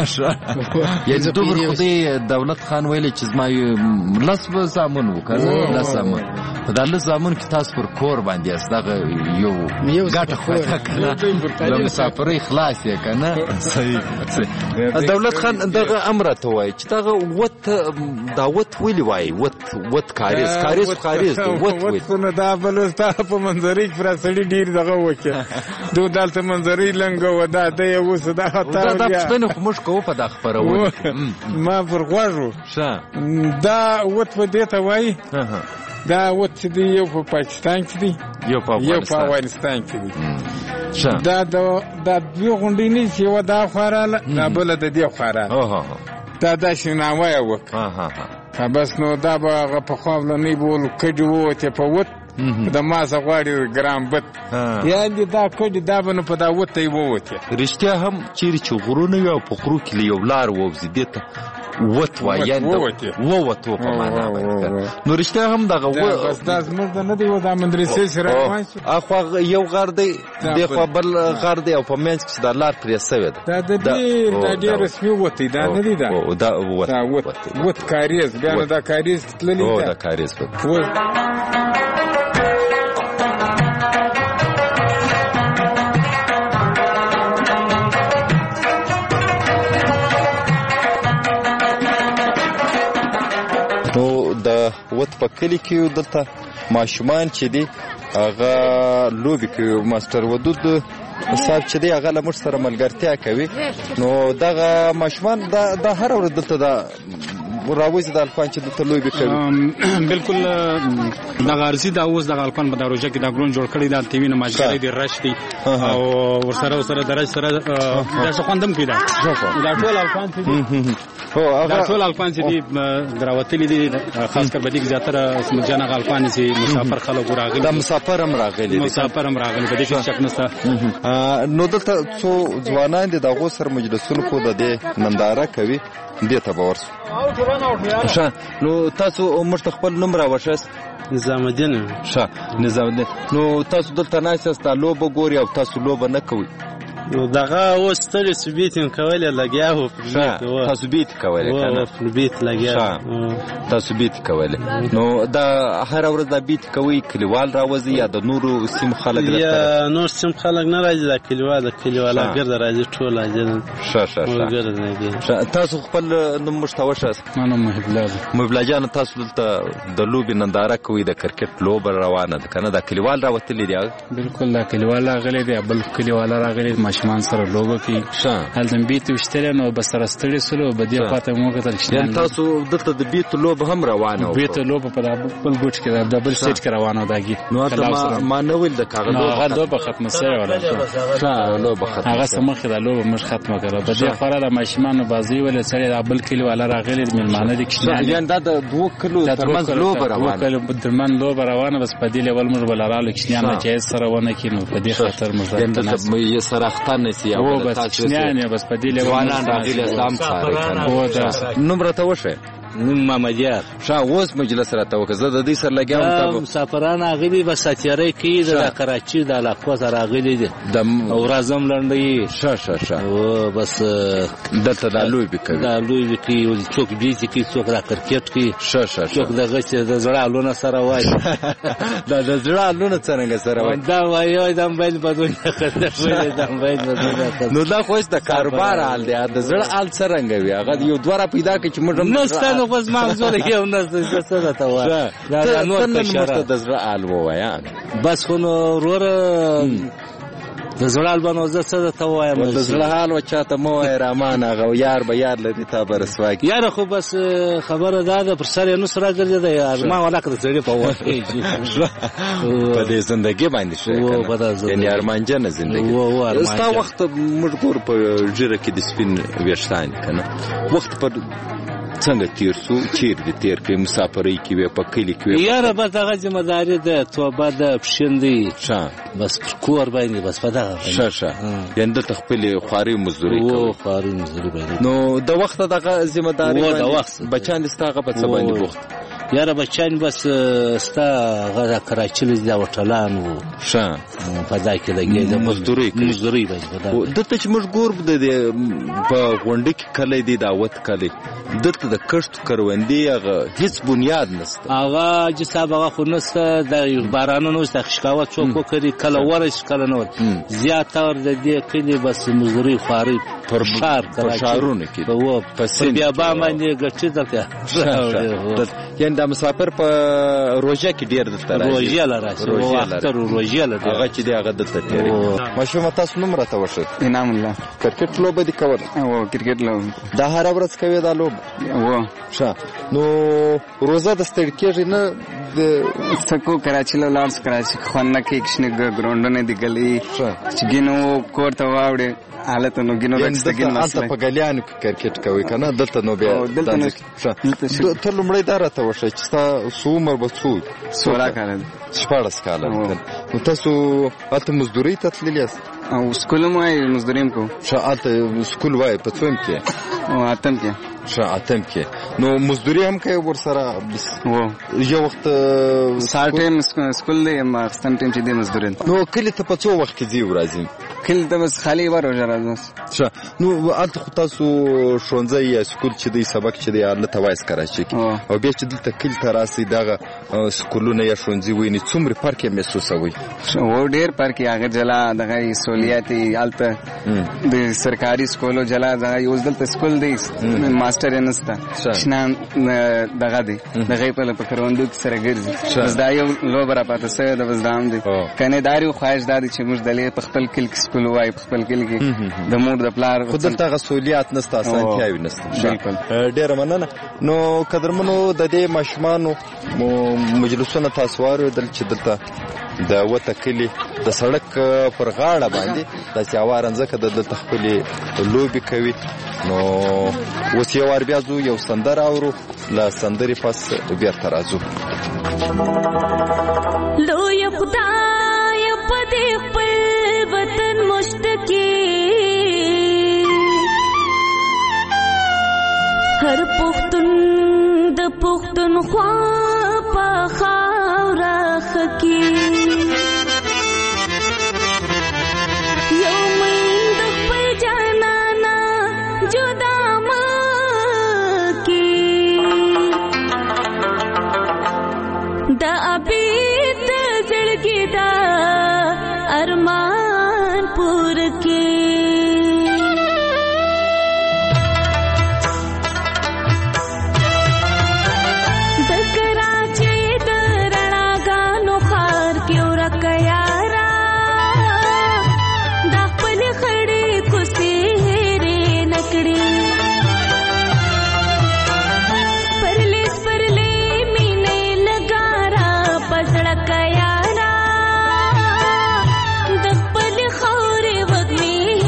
Speaker 6: یعنې دومره خو دې دولت خان ویلی چې زما لس به زامن و که نه لس زامن
Speaker 11: په دغه زمون کې تاسو پر کور باندې است دغه یو ګټه خو د مسافرۍ خلاص یې کنه صحیح.
Speaker 6: دولت خان دغه امر ته وای چې دغه وت دعوت ویلی وای وت وت کاریز کاریز کاریز وت وت
Speaker 9: نو دا بلستا په منظرې پر سړي ډیر دغه وکړه دوه دالته منظرې لنګ و دا د یو صدا
Speaker 11: دا د پښتنو خو مش کوو په دغه خبرونه
Speaker 9: ما پر غواړو دا وت و دې ته وای دا وت دی یو په پاکستان کې دی
Speaker 11: یو په
Speaker 9: افغانستان کې دی دا دا دوه غونډې نه چې و دا خوراله دا بل د دې خوراله دا دا شناوی وکړه بس نو دا به په خپل نه بول کډي وته په وت د ما سغواړي ګرام بت یعنی دا کډي دا بنه په دا وته یې ووته
Speaker 6: رښتیا هم چیرې چې غرونه یو په خرو کې یو لار ووزي دته وت وایند ووته په معنا نو رښتیا هم دغه و
Speaker 9: بس دا زموږ نه دی و دا مدرسې سره روان شو
Speaker 6: اخو یو غر دی د خو بل غر دی او په منځ کې د لار پرې سوي
Speaker 9: دا د دې د دې رسمي وته دا نه دی دا
Speaker 6: دا وت
Speaker 9: وت کاریز بیا دا کاریز تللی
Speaker 6: او دا کاریز وت په کلی کې دلته ماشومان چې دي هغه لوبي کوي ماستر ودود صاحب چې دی هغه لمر سره ملګرتیا کوي نو دغه ماشومان د د هر ورځ دلته د راوځي د الفان چې دلته لوبي کوي
Speaker 7: بالکل دغه ارزي دا اوس د الفان په دروژه کې دا ګرون جوړ کړی دا ټي وي نه ماجري دی رش دی او ورسره ورسره درج سره دا څه خوندم پیدا دا ټول الفان چې هو هغه ټول الفان چې دی دراوتلی دي خاص کر بدیګ زیاتره سمجان الفان چې مسافر خلک راغلي
Speaker 6: دا مسافر هم راغلي
Speaker 7: مسافر هم راغلي په دې کې شک نشته
Speaker 6: نو دلته څو ځوانان دي دغه سر مجلسونو کو د دې ننداره کوي دې ته باور شه نو تاسو مستقبل نوم راوښاست
Speaker 12: نظام الدین
Speaker 6: شه نظام الدین نو تاسو دلته ناشته لوبه ګوري او تاسو لوبه نه کوي
Speaker 12: نو دغه اوس ستړي سبیتین کوله لګیا هو
Speaker 6: تاسو بیت کوله
Speaker 12: کنه په بیت لګیا
Speaker 6: تاسو بیت کوله نو دا هر ورځ د بیت کوي کلیوال راوځي یا د نورو سیم خلک
Speaker 12: راځي یا نور سیم خلک نه راځي د کلیوال کلیواله ګرځي راځي ټول راځي
Speaker 6: شه شه شه تاسو خپل نوم مشتوشه
Speaker 7: نو محبلا
Speaker 6: محبلا جان تاسو دلته د لوبي ننداره کوي د کرکټ لوب روانه ده کنه د کلیوال راوتلی دی
Speaker 7: بالکل د کلیوال راغلي دی بل کلیوال راغلي ماشومان سره لوبه کوي هلته بیت وشتل نو بس راستړي سلو بدی پاته مو کتل
Speaker 6: شنه تاسو دلته د بیت لوب هم روانه
Speaker 7: بیت لوب په بل ګوټ کې د بل سټ کې روانه داږي
Speaker 6: نو ما نه ویل د کاغذ
Speaker 7: هغه لوب ختمه سره ولا
Speaker 6: ښه لوب ختمه
Speaker 7: هغه سمخه د لوب مش ختمه کړه بدی خورا د ماشومان بازی ول سره د بل کلی ولا راغلي ملمانه دي
Speaker 6: کې یان دا د دوه کلو ترمنځ لوب روانه
Speaker 7: کلو ترمن لوب روانه بس په دې لیول مر بل رااله کې نه چې سره ونه کینو په دې خاطر
Speaker 6: مزه یې سره اختن نسی
Speaker 7: او بس نه بس په دې لیول
Speaker 6: راغلي اسلام څاره کنه نوم راته وشه
Speaker 12: نوم محمدیار
Speaker 6: شاه اوس مجلس راته وکړه زه د دې سره لګیام
Speaker 12: ته مسافران غوي بس اتیاري کې د کراچي د علاقو سره غلي دي او رازم لنډي
Speaker 6: شه شه شه
Speaker 12: او بس
Speaker 6: دته د لوی کوي
Speaker 12: د لوی کې ول څوک دي چې څوک را کرکټ کې
Speaker 6: شه شه
Speaker 12: څوک دغه چې د زړه لونه سره وای
Speaker 6: دا د زړه لونه څنګه سره وای
Speaker 12: دا وای د موبایل بدون خدای د موبایل بدون
Speaker 6: نو دا خو د کاروبار حال دی د زړه حال څنګه وي هغه یو دوره پیدا کې چې موږ
Speaker 12: نو بس ما زور یو نه څه ده ته وای
Speaker 6: دا نو څنګه د زړه حال وای
Speaker 12: بس خو نو ور د زړه البانو زه څه ته وایم
Speaker 6: د زړه حال و چاته مو رحمان هغه یار به یار لري تا برسوا کی
Speaker 12: یار خو بس خبره ده پر سر نو سره ګرځي یار ما ولا کړ سړي په وای
Speaker 6: په دې ژوندۍ باندې شي یعنی ارمان جن ژوندۍ استا وخت مجبور په جره کې د سپین ویشتان کنه وخت په څنګه تیر سو چیر دي تیر کې مسافرۍ کې وي په کلی کې
Speaker 12: یاره بس هغه ذمہ داری ده توبه ده پښندي
Speaker 6: شه
Speaker 12: بس کور باندې بس پدا
Speaker 6: شه شه یند تخپل خواري مزدوري
Speaker 12: کوي خواري مزدوري باندې
Speaker 6: نو د وخت دغه ذمہ داری
Speaker 12: و د وخت
Speaker 6: بچان دستاغه په څه باندې وخت
Speaker 12: یاره بچان بس ستا غزا کراچي د وټلان وو
Speaker 6: ښه
Speaker 12: په ځای کې لګي د
Speaker 6: مزدوري
Speaker 12: مزدوري راځي
Speaker 6: دته چې موږ ګور د په غونډه کې کله دی دعوت کړي دته د کښت کروندې هغه هیڅ بنیاد نشته
Speaker 12: هغه چې صاحب هغه خو نشته د بارانونو د خشکاوت څوک وکړي کله ورش کله نور زیات تر د دې کلی بس مزدوري خاري پر شهر
Speaker 6: په شهرونو کې
Speaker 12: وو په بیا باندې ګټي درته
Speaker 6: یعنی د مسافر په روژه کې ډیر دلته راځي
Speaker 12: روژه لري روژه روژه لري
Speaker 6: هغه چې دی هغه دلته تیری ماشوم تاسو نوم راته وښه
Speaker 5: انعام الله
Speaker 6: کرکټ لوبه دي کول
Speaker 5: او کرکټ لوبه
Speaker 6: دا هر ورځ کوي دا لوبه
Speaker 5: و
Speaker 6: ښه نو روزه د ستړي کېږي نه د
Speaker 5: څکو کراچي له لارس کراچي خو نه کې کښنه ګراوندونه دی ګلې چې ګینو کوړته واوړې حالت نو ګینو راځي
Speaker 6: دلته په ګلیانو کې کرکټ کوي کنه دلته نو بیا دلته تر لمړی دا راته وښه چې تاسو عمر به څو
Speaker 5: سولا کال
Speaker 6: شپږ کال نو تاسو اته مزدوري ته تللی یاست
Speaker 5: او سکول مو ای مزدوریم کو
Speaker 6: شاته سکول وای په څوم کې
Speaker 5: او اتم کې
Speaker 6: شاته کې نو مزدوري هم کوي ور سره
Speaker 5: وو
Speaker 6: یو وخت
Speaker 5: سال ټیم سکول دی ما ستن ټیم چې دی مزدوري
Speaker 6: نو کله ته په څو وخت کې دی ورازي
Speaker 5: کله ته بس خالی ور راځم
Speaker 6: ښه نو اته خو تاسو شونځي یا سکول چې دی سبق چې دی الله توایس کراچي او بیا چې دلته کله ته راسي دغه سکولونه یا شونځي ویني څومره فرق محسوسوي
Speaker 5: و ډیر فرق هغه جلا دغه سہولیاتي الته د سرکاري سکولو جلا دغه یو دلته سکول دی ماستر نستا شنان دغه دی دغه په پکروندو کې سره ګرځي بس دا یو لوبره پاتې سره د وزدام دی کنه داري خواهش دادی چې موږ دلې په خپل کل کې سکول وای په خپل کل کې د مور د پلار
Speaker 6: خود دلته غسولیات نستا اسانتیاوي نستا
Speaker 5: بالکل
Speaker 6: ډیر مننه نو قدرمنو د دې ماشمانو مجلسونه تاسو واره دل چې دلته د وته کلی د سړک پر غاړه باندې د چاوارن زکه د تخپلې لوبي کوي نو اوس یو ور بیا زو یو سندر اورو لا سندري پس بیا ترازو
Speaker 13: لو یا خدای په دې خپل وطن مشتکی هر پختون د پختون خوا په خاورا خکی دا عبید زړګي دا ارمان پور کې د کراچي د رڼاګانو خار کې ورکه یارا دا خپل خړې کوسې هېرې نکړې کیانا د خپل خورې وګنی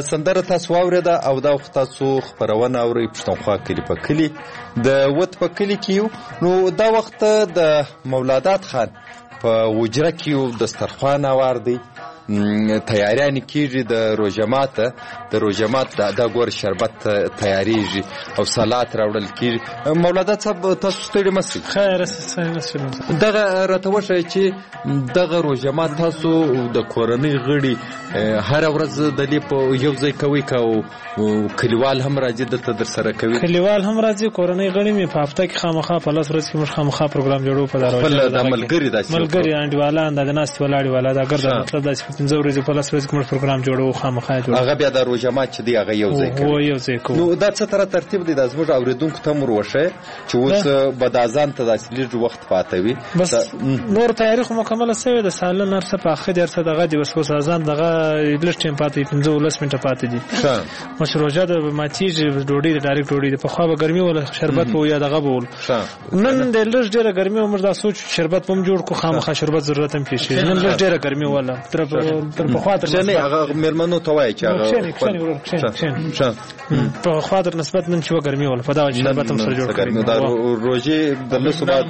Speaker 6: سندره تاسو واورېده او دا وخت تاسو خپرونه اورئ پښتونخوا کلي په کلي د وت په کلي کې یو. نو دا وخت د مولادات خان په وجره کې یو دسترخوان اوار دی، تیاریانې کېږي د روژه ماته د روژه مات دا ګور شربت تیاریږي او سلات راوړل کېږي. مولادات صاحب تاسو ستړي مه شئ.
Speaker 14: خیر څه
Speaker 6: دغه راته وښایئ چې دغه روژه مات تاسو د کورنۍ غړي هره ورځ دلې په یو ځای کوئ که او کلیوال هم راځي دلته در سره کوي؟
Speaker 14: کلیوال هم راځي، کورنۍ غړي مې په هفته کې خامخا په لس ورځ کې موږ خامخا پروګرام جوړو په دا
Speaker 6: روژه د ملګري داسې
Speaker 14: ملګري انډیوالان د ناستې ولاړې والا دا ګرځه مطلب داسې په پنځه ورځې په لس ورځې کې موږ پروګرام جوړو خامخا جوړو.
Speaker 6: هغه بیا د روژه مات چې دی هغه یو ځای کوي.
Speaker 14: یو ځای کوو.
Speaker 6: نو دا څه طرح ترتیب دی دا زموږ اورېدونکو ته ور وښیه چې اوس به د اذان ته داسې لږ وخت پاته وي.
Speaker 14: بس نور تیاری خو مکمله سوې ده، سالن هر څه په اخر دی، هر څه دغه دی، بس اوس اذان دغه لږ ټایم پاتې دی، پنځه ولس منټه پاتې دي. مش روژه د ماتیږي ډوډۍ د ډایرکټ ډوډۍ د پخوا به ګرمي ولا شربت به یا دغه به ول. نن د لږ ډېره ګرمي موږ دا سوچ شربت به هم جوړ کړو، خامخا شربت ضرورت هم پېښېږي. نن لږ ډېره ګرمي ولا تر پخوا تر
Speaker 6: نه هغه مېرمنو ته وایي چې هغه
Speaker 14: په خوا تر نسبت نن چې وګرمي ولا په دا شربت هم سره جوړ کړو.
Speaker 6: دا روژې د لسو بعد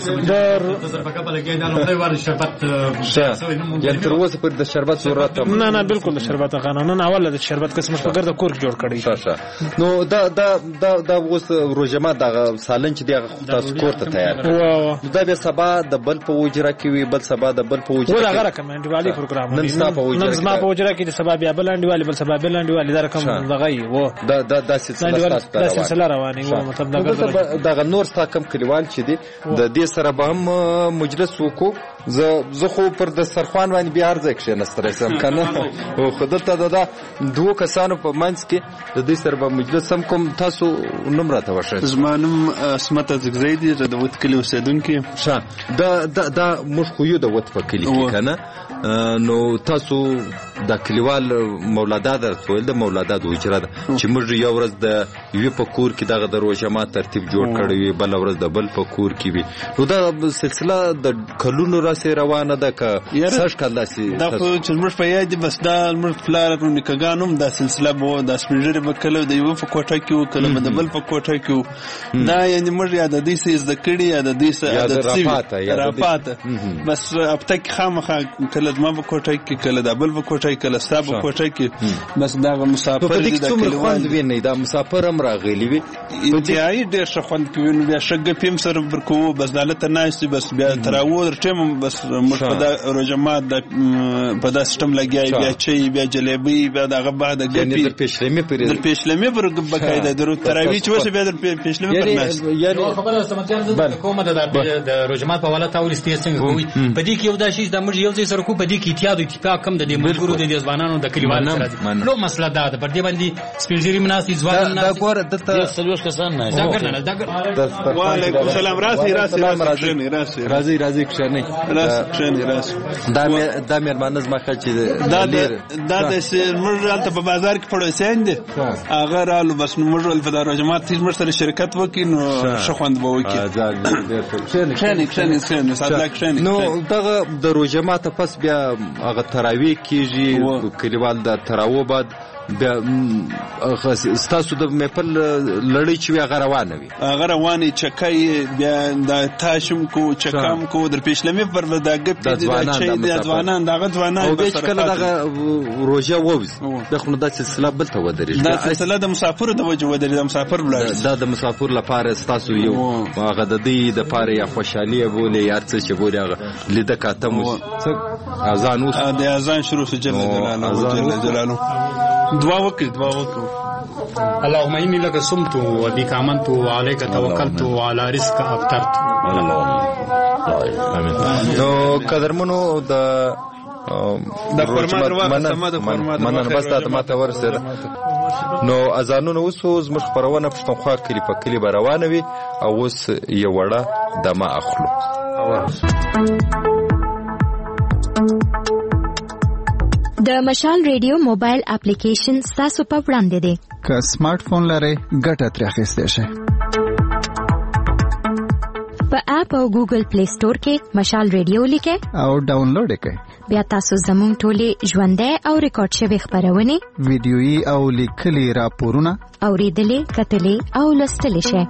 Speaker 6: یعنې تر اوسه پورې د شربت ضرورت
Speaker 14: نه نه بالکل د شربت قانون اوله د شربت قسم په ګرد کور جوړ کړی.
Speaker 6: نو دا دا دا دا اوس روژه مات دغه سالن چې دی هغه تاسو کور ته تیار کړئ. دا بیا سبا د بل په وجره کې وي، بل سبا د بل په وجره
Speaker 14: کې هغه رقم انډیوالي پروګرام
Speaker 6: نن سبا په وجره
Speaker 14: نن سبا په وجره کې د سبا بیا بل انډیوالي بل سبا بل انډیوالي دا رقم دغه یي و
Speaker 6: دا دا د
Speaker 14: سلسله روانه و مطلب
Speaker 6: دغه دغه نور ستا کم کلیوال چې دی د دې سره به هم مجلس وکړو. زه زه خو پر دسترخوان باندې بیا هر ځای کښېنستلی سم که نه، خو دلته د دا دوو کسانو په منځ کې د دوی سره به مجلس هم کوم. تاسو نوم راته وښایئ.
Speaker 15: زما نوم عصمت ازګزی دی، زه د وت کلي اوسېدونکی یم.
Speaker 6: ښه دا دا دا موږ خو یو د وت په کلي کې که نه، نو تاسو د کلیوال مولادات درته ویل د مولادات حجره ده چې موږ یو ورځ د یوې په کور کې دغه د روژه مات ترتیب جوړ کړی وي، بله ورځ د بل په کور کې وي. نو دا سلسله د کلونو راسې روانه ده که سږ کال داسې
Speaker 15: دا خو چې زموږ په یاد دي. بس دا زموږ پلار او نیکهګان هم دا سلسله به وه، دا سپین ږیري به کله د یوه په کوټه کې وو، کله به د بل په کوټه کې وو. دا یعنې موږ یا د دوی څه زده کړي یا د دوی څه عادت سوي راپاته. بس هفته کې خامخا کله زما په کوټه کې، کله د بل په کوټه کې، کله ستا په کوټه کې. بس دغه مسافر دي د
Speaker 6: کلیوال ویني دا مسافر هم راغلي وي،
Speaker 15: انتهایي ډېر ښه خوند کوي. نو بیا ښه ګپ هم سره ورکوو، بس د هلته ناست وي، بس بیا تراوو تر ټیم بس موږ په دا روژه مات په دا سیسټم لګیا بیا چای بیا جلیبۍ بیا دغه بعد ګپې
Speaker 6: در پیشلمې پرې
Speaker 15: در پیشلمې پر بقاعده در تراویح چې وسه بیا در پیشلمې پر ناست.
Speaker 7: یعنې خبره سمجان زه کومه د روژه مات په حواله تا ولستې څنګه کوي په دې کې یو دا شی د موږ یو ځای سره کو په دې کې اتحاد او اتفاق کم د دې ملګرو د ځوانانو د کلیوالو سره دي. نو مسله دا ده پر دې باندې سپیشلی مناسب ځوانان
Speaker 6: دا ګوره دته
Speaker 7: سلوش کسان نه دا ګرنه دا ګرنه.
Speaker 15: وعلیکم السلام. راسي راسي راسي
Speaker 6: راسي راځي کښنه
Speaker 15: راسي کښنه راسي
Speaker 6: دا دا مېرمانه زما خل چې
Speaker 15: دا دا د موږ البته په بازار کې پړوسیان دي هغه رالو بس نو موږ په روژه مات موږ سره شرکت وکړو نو ښه خوند به وکړي. کښنه کښنه کښنه صدق کښنه.
Speaker 6: نو دغه د روژه مات پس بیا هغه تراویح کېږي، کلیوال د تراویح بعد بیا ستاسو د میپل لړۍ چې وي هغه روانه وي
Speaker 15: هغه روانې چکۍ بیا د تاشم کو چکام کو در پیشلمې پر د ګپې د چای د ځوانان دغه ځوانان
Speaker 6: او بیا چې کله دغه روژه ووځي بیا خو نو دا سلسله بل ته ودرېږي.
Speaker 15: دا سلسله د مسافرو د وجې ودرېږي، د مسافر ولاړ
Speaker 6: دا د مسافر لپاره ستاسو یو هغه د دوی دپاره یا خوشحالي یې بولې یا هر څه چې بولې هغه لیده کاته مو اذان اوس
Speaker 15: د اذان شروع شو. جل جلاله جل جلاله دعا وکړه دعا وکړه.
Speaker 7: اللهم اني لك صمت وبك امنت وعليك توكلت وعلى رزقك افطرت.
Speaker 6: نو قدرمنو د
Speaker 15: د فرمان واخه د فرمان
Speaker 6: مننه بس ته ماته ورسره. نو اذانونه اوس زموږ خبرونه پښتونخوا کلی په کلی به روانه وي او اوس یو وړه دمه اخلو.
Speaker 16: د مشال ریډیو موبایل اپلیکیشن ستاسو په وړاندې دی.
Speaker 17: که سمارټ فون لرئ ګټه ترې اخیستی شئ.
Speaker 16: په اپ او ګوګل پلی سٹور کې مشال ریډیو لیکئ
Speaker 17: او ډاونلوډ یې کړئ.
Speaker 16: بیا تاسو زموږ ټولې ژوندۍ او ریکارډ شوې خبرونه
Speaker 17: ویډیويي او لیکلي راپورونه
Speaker 16: اوریدلې کتلې او لوستلې شئ.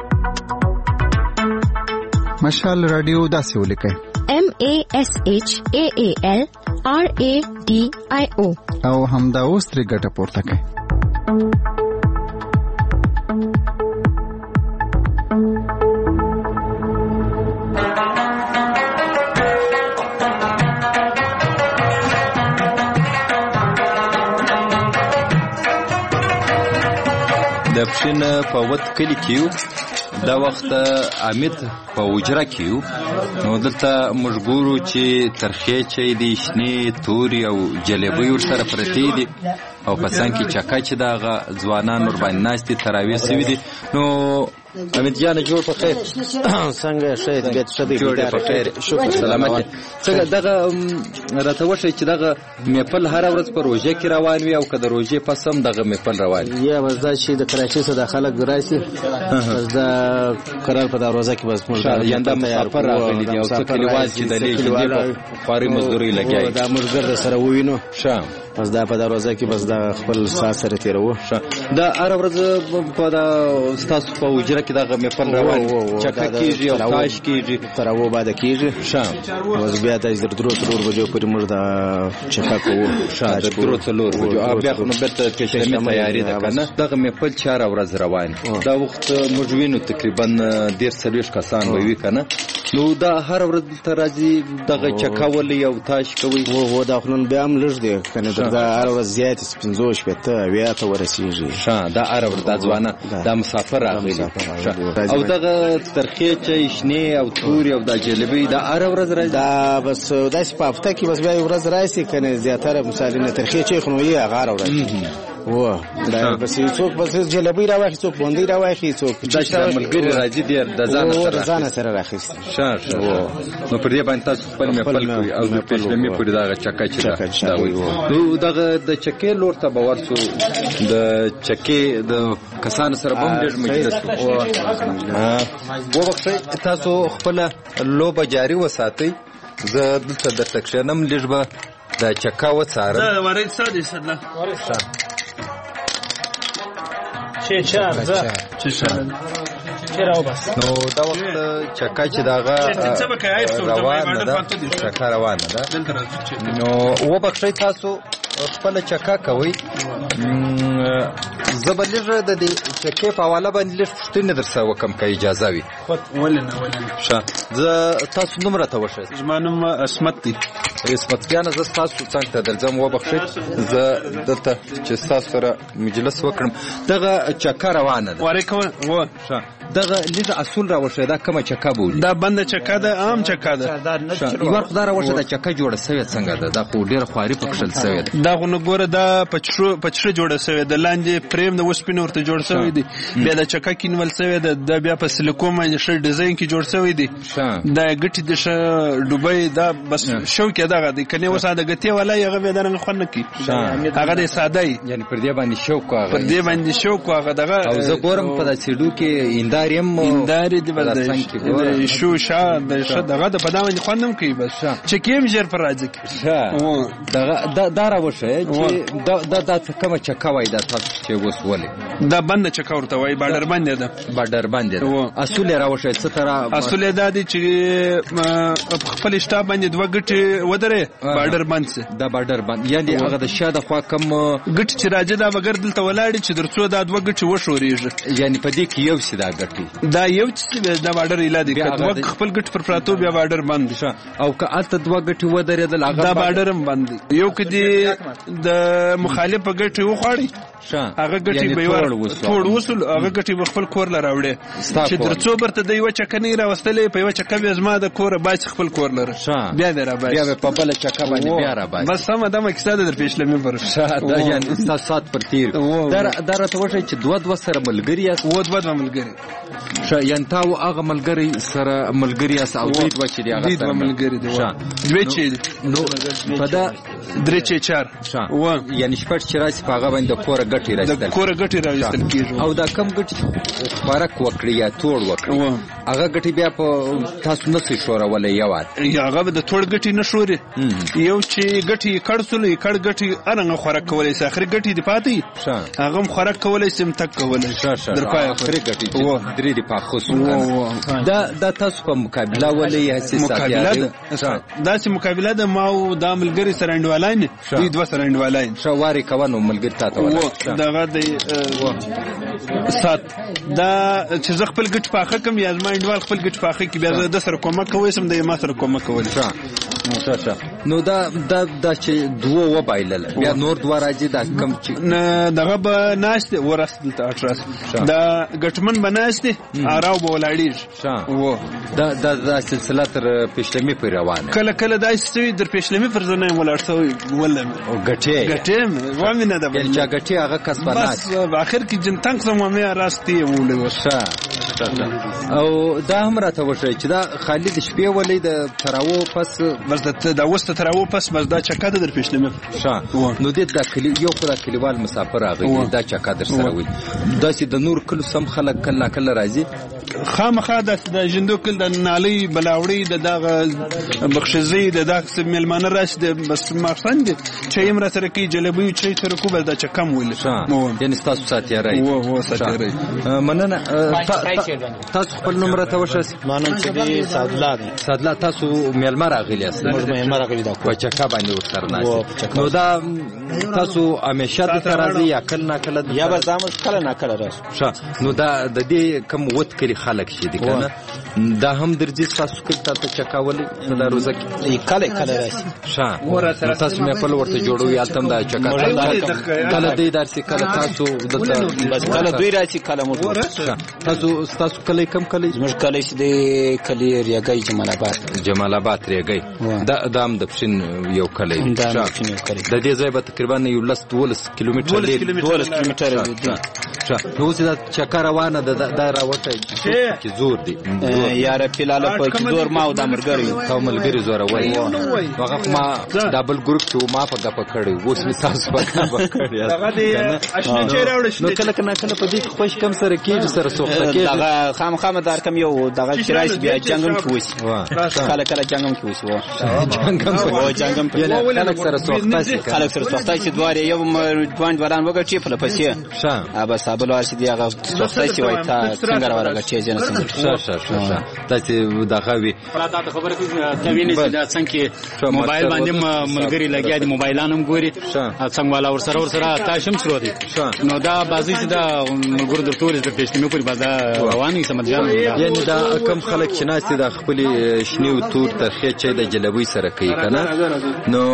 Speaker 17: مشال رادیو داسې ولیکئ:
Speaker 16: M A S H A A L R A D I O
Speaker 17: او همدا اوس ترې ګټه پورته کړئ.
Speaker 6: د پښین په وت کلی کېو دا وخت امید په وجره کېو نو دلته موږ ګورو چې ترخې چای دي، شنې تورې او جلبۍ ورسره پرتې دي او په څنګ کې چکه چې د هغه ځوانان ورباندې ناست دي تراویح سوي دي. نو امید جانه جوړ په خیر
Speaker 18: څنګه ښه طبیعت ښه دی؟
Speaker 6: جوړ په خیر شکر سلامت. څنګه دغه راته وښیئ چې دغه میپل هره ورځ په روژه کې روان وي او که د روژې پس هم دغه میپل روان وي؟
Speaker 18: یا بس دا چې د کراچۍ څخه د خلک راشي بس دا قرار په دا روژه کې بس موږ
Speaker 6: یا دا مسافر راغلي دي او څه کلیوال چې د لیږدي په خوارۍ مزدورۍ لګیا
Speaker 18: دا موږ ګرده سره ووینو
Speaker 6: ښه
Speaker 18: بس دا په دا روژه کې بس دا خپل ساعت سره تېروو.
Speaker 6: دا هره ورځ په دا ستاسو په حجره کې دغه میپل روان چکه کېږي او تاش کېږي
Speaker 18: تر اوه بعده کېږي
Speaker 6: ښه
Speaker 18: بس بیا د درو څلور بجو پورې موږ دا چکه کوو
Speaker 6: ښه د درو څلور بجو او بیا خو نو بېرته پېشلمي تیاري ده که نه دغه میپل چې هره ورځ روان دا وخت موږ وینو تقریبا دېرش څلوېښت کسان به وي که نه نو دا هره ورځ دلته راځي دغه چکه ولئ او تاش کوئ؟
Speaker 18: هو هو دا خو نن بیا هم لږ دی که نه دا هره ورځ زیاتې پنځوس شپېته اویا ته ورسېږي.
Speaker 6: ښه دا هره ورځ دا ځوانه دا مسافر راغلي او دغه ترخې چای شنې او تورې او دا جلبۍ دا هره ورځ راځي؟
Speaker 18: دا بس داسې په هفته کې بس بیا یو ورځ راشي که نه زیاتره مثال نه ترخې چای خو نو یې هغه هره ورځ و دا بس څوک بس جلبۍ راواخلي څوک بوندۍ راواخلي څوک
Speaker 6: دا چې ملګري راځي د ځانه سره
Speaker 18: د ځانه سره راخیستي.
Speaker 6: ښه ښه نو پر دې باندې تاسو خپل میپل کوئ او د پېشلمي پورې دغه چکه چې دا وایي نو دغه د چکې لور ته به ورسو د چکې د کسانو سره به هم ډېر مجلس وبخښئ تاسو خپله لوبه جاري وساتئ زه دلته درته کښېنم لږ به د چکه وڅارم.
Speaker 14: چه چار زه
Speaker 6: چه چار نو دا وخت چکه چې دغه روانه ده چکه روانه ده نو وبخښئ تاسو خپله چکه کوئ زه به لږ د دې چکې په حواله باندې لږ پوښتنې در سره وکړم که اجازه وي؟
Speaker 15: ولې نه ولې نه
Speaker 6: ښه زه تاسو نوم راته وښیاست؟
Speaker 15: زما نوم عصمت دی.
Speaker 6: عصمت جانه زه ستاسو څنګ ته درځم وبخښئ زه دلته چې ستاسو سره مجلس وکړم دغه چکه روانه ده
Speaker 15: وارې کوه
Speaker 6: ښه دغه لږ اصول راوښیه دا کومه چکه بولي؟
Speaker 15: دا بنده چکه ده عام چکه ده.
Speaker 6: یوه خو دا راوښیه دا چکه جوړه سوې څنګه ده دا خو ډېره خواري پکښل سوې ده.
Speaker 15: دا خو نو ګوره دا په چره جوړه سوې ده لاندې فریم د اوسپنې ورته جوړ سوی دی بیا د چکه کینول سوی ده دا بیا په سلیکون باندې ښه ډیزاین کې جوړ سوی دی دا ګټې د ښه ډوبۍ دا بس شوق یې دغه دی که نه اوس د ګتې والا یې هغه بیا دغه خوند نه کوي هغه دی ساده یي
Speaker 6: یعنې پر دې باندې شوق هغه
Speaker 15: پر دې باندې شوق هغه دغه
Speaker 6: او زه ګورم په دا سیډو کې هندارې هم
Speaker 15: هندارې دي بس د شو شا د ښه دغه د په دا باندې خوند هم کوي بس چکې هم ژر پر راځي
Speaker 6: دغه دا راوښیه چې دا دا کومه چکه وایي دا تاسو چې اوس ولې
Speaker 15: دا بنده چکه ورته وایي باډر بندې ده
Speaker 6: باډر بندې ده اصول یې راوښیه څه ته
Speaker 15: اصول یې دا دی چې په خپل شټاپ باندې دوه ګټې ودرې باډر بند سي
Speaker 6: دا باډر بند یعنې هغه د شا د خوا کم
Speaker 15: ګټې چې راځي دا به ګر دلته ولاړې چې تر څو دا دوه ګټې وښورېږي
Speaker 6: یعنې په دې کې یو سي دا ګټې
Speaker 15: دا یو چې دا باډر ایله دی که دوه خپل ګټې پر پراتو بیا باډر بند دي
Speaker 6: او که هلته دوه ګټې ودرېدل
Speaker 15: دا باډر هم بند دی یو که دې د مخالفه ګټې وخوړي هغه ګټې به یې ټوړ وسول هغه ګټې به خپل کور له راوړې چې تر څو برته د یوه چکه نه یې راوستلې په یوه چکه بیا زما د کوره باسي خپل کور لره بیا دې راباسي
Speaker 6: بیا به په بله چکه باندې بیا راباسي
Speaker 15: بس سمه دمه کیسه ده در پېشلمي پر
Speaker 6: دا یعنې ستاسو ساعت پر تېر دا راته وښیئ چې دوه دوه سره ملګري یاست
Speaker 15: و دوه دوه ملګري
Speaker 6: ښه یعنې تا هغه ملګري سره ملګري یاست او دوی دوه چې دي هغه
Speaker 15: سره ملګري دي دوی چې
Speaker 6: نو په دا
Speaker 15: درې چې چار
Speaker 6: یعنې شپږ چې راشي په هغه باندې د کوره ګټې راشي
Speaker 15: د کوره ګټې راویستل کېږي
Speaker 6: او دا کم ګټې خوراک وکړي یا توړ وکړي هغه ګټي بیا په تاسو نه سي شورولې یوات
Speaker 15: هغه به د ټول ګټي نه شوري یو چې ګټي کړسلې کړ ګټي ارنګ خوراک کولای سي اخر ګټي دی پاتې هغه خوراک کولای سي متک کولای
Speaker 6: در پای اخر ګټي درې دی په خصوص دا د تاسو په مقابله ولې حساسه
Speaker 15: مقابله دا چې مقابله د ماو د ملګری سره انډوالای دوی دوه سره انډوالای
Speaker 6: شواري کوونو ملګری تاسو
Speaker 15: ولا دغه د سات دا چې زه خپل ګټ پاخه کوم یا زما انډوال خپل ګټ پاخه کې بیا د سره کومک کوي سم د ما سره کومک کوي
Speaker 6: نو دا دا د چې دوه و بایلل بیا نور دوه راځي دا کم چې
Speaker 15: نه دغه به ناشته ورسل ته اټراس دا ګټمن بناشته اراو به ولاړیږي
Speaker 6: و دا دا د سلسله تر پښلمي پر روانه
Speaker 15: کله کله دای سوي در پښلمي پر ځنه ولاړ سوي ولله
Speaker 6: ګټه
Speaker 15: ګټه و مینه دا
Speaker 6: بل چا ګټه هغه کسبانات
Speaker 15: بس اخر کې جن تنګ سم مې راستي ولې
Speaker 6: وشه او دا هم راته وشه چې دا خالد شپې ولې د تراو پس
Speaker 15: بس دا وسته تراو پس بس دا چکا در پښلمي
Speaker 6: شه نو دې دا کلی یو خدای کلیوال مسافر راغی دا چکا در سره وي دا چې د نور کل سم خلک کله کله راځي
Speaker 15: خامخا د جندو کل د نالي بلاوړي د دغه بخشزي د دغه ملمانه راش د بس مخسند چې يم را سره کې جلبي چې تر کو بل دا چکم ویل
Speaker 6: یعنی تاسو ساتي راي
Speaker 15: و و ساتي راي
Speaker 6: مننه تاسو خپل نمبر ته وشه
Speaker 18: مانن چې دی صادلا دی
Speaker 6: صادلا تاسو ملمر راغلی است
Speaker 18: موږ ملمر راغلی دا
Speaker 6: په چکا باندې ورسره نه نو دا تاسو همیشه د ترازی یا کله نه کله
Speaker 18: یا به زموږ کله نه کله راځي
Speaker 6: نو دا د دې کم وت کلی خلک شي دي کنه دا هم درځي تاسو کله ته چکاولې دا روزه کې
Speaker 18: کله کله راځي
Speaker 6: شه تاسو مې په لورته جوړو یا تم دا چکا کله دې درسي کله تاسو دلته
Speaker 18: بس کله دوی راځي کله موږ
Speaker 6: تاسو تاسو کله کم کله
Speaker 18: موږ کله چې د کلی ریاګي جمال آباد
Speaker 6: جمال آباد ریاګي دا دام د پښین یو کله د دې ځای په تقریبا یو لس دولس کیلومتر
Speaker 18: لري دولس کیلومتر دی
Speaker 6: نو چې دا چکا روانه ده دا راوته چې زور دی
Speaker 18: یار پیلاله په کې زور ما او د مرګري
Speaker 6: او ملګری زور وای هغه ما ډبل ګروپ ته ما په غپ کړی اوس می تاسو په غپ کړی
Speaker 15: هغه دې اشنا چې راوړل
Speaker 6: نو کله کله کله په دې خوش کم سره کې سره سوخته کې
Speaker 18: دغه خامخامه دار کم یو دغه چرایس بیا جنگم کې وسی کله کله جنگم کې وسی و
Speaker 6: جنگم
Speaker 18: او جنگم
Speaker 6: کې کله سره سوخته شي
Speaker 18: کله سره سوخته چې دواره یو دوان وران وګړي چې په پسې
Speaker 6: شه
Speaker 18: ابا صاحب لار چې دی هغه سوخته شي وای تا څنګه راوړل چې جن څنګه
Speaker 6: شه شه شه دا چې دا خوي
Speaker 7: پراته ته خبره کوي ته ویني چې دا څنګه موبایل باندې ملګری لګیا دي موبایلان هم ګوري څنګه والا ور سره ور سره تاسو شروع دي نو دا بازي چې دا ملګر د ټول د پېښتنې په بازار رواني سمجان
Speaker 6: یعنی دا کم خلک چې ناس د خپل شنیو تور ترخه چې د جلبوي سره کوي کنه نو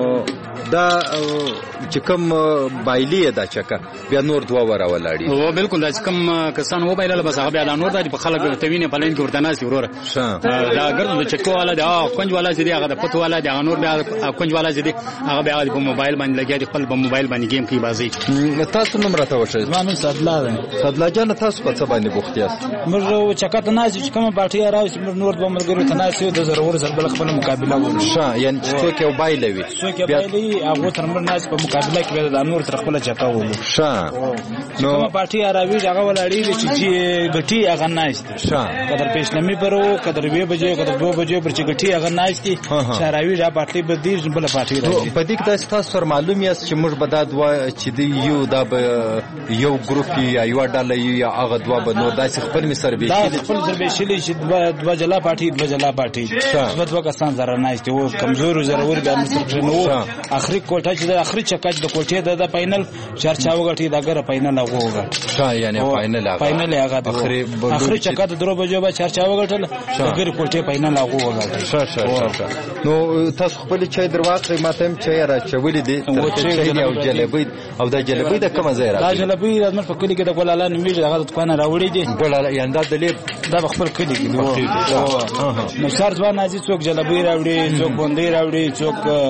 Speaker 6: دا چې کوم بایلی دا چکا بیا نور دوا ورا ولاړی
Speaker 7: او بالکل دا چې کوم کسان و بایله بس هغه بیا نور د په خلک ته ویني په لین کې ورته ناس وروره دا ګرځي چې چکو والا دا کنج والا چې دی هغه د پتو والا دی نور بیا کنج والا چې دی هغه بیا په موبایل باندې لګیا دی خپل په موبایل باندې گیم کوي بازي
Speaker 6: تاسو نمبر ته وشه
Speaker 14: زمانو صدلا ده
Speaker 6: صدلا جان تاسو په څه باندې بوختیاست
Speaker 14: موږ چکا ته ناس چې کوم پارټي راوځي موږ نور به ملګرو ته ناس یو د ضرور سره بل خپل مقابله وکړو
Speaker 6: شه یعنی څوک یو بایل وي
Speaker 14: څوک یو بایل هغه تر موږ ناس په مقابله کې د نور تر خپل چکا وولو
Speaker 6: شه
Speaker 14: نو پارټي راوي هغه ولاړی چې ګټي هغه ناس
Speaker 6: شه
Speaker 14: کدر پېښنمی پرو کدر وی بجې کدر دو بجې پر چې ګټي هغه ناس دي شاراوي را پارټي بدی بل پارټي راځي
Speaker 6: په دې کې تاسو سره معلوم یاست چې موږ به دا دوا چې دی یو دا یو ګروپ یا یو ډله یا هغه دوا به نو داسې خپل می سره به
Speaker 14: دا خپل سره به شلی چې دوا جلا پارټي دوا جلا پارټي دوا دوا کسان زره ناس دي او کمزور زره ور به مستر نو اخري کوټه چې د اخري چکچ د کوټې د فائنل چرچا وګټي دا ګره فائنل هغه وګټ
Speaker 6: ښه یعنی فائنل هغه
Speaker 14: فائنل هغه اخري اخري چکا د درو بجو به چرچا وګټل هغه کوټې فائنل هغه وګټ
Speaker 6: ښه ښه نو تاسو خپل چای درواخې ماته هم چای را چولې دي چای او جلبی او دا جلبی د کوم ځای راځي
Speaker 14: دا جلبی د من په کلی کې د ګلاله نمیږي هغه د کوانه راوړي دي
Speaker 6: ګلاله یعنی دا د لیب
Speaker 14: دا خپل کلی کې نو سر ځوان نازي څوک جلبی راوړي څوک بوندې راوړي څوک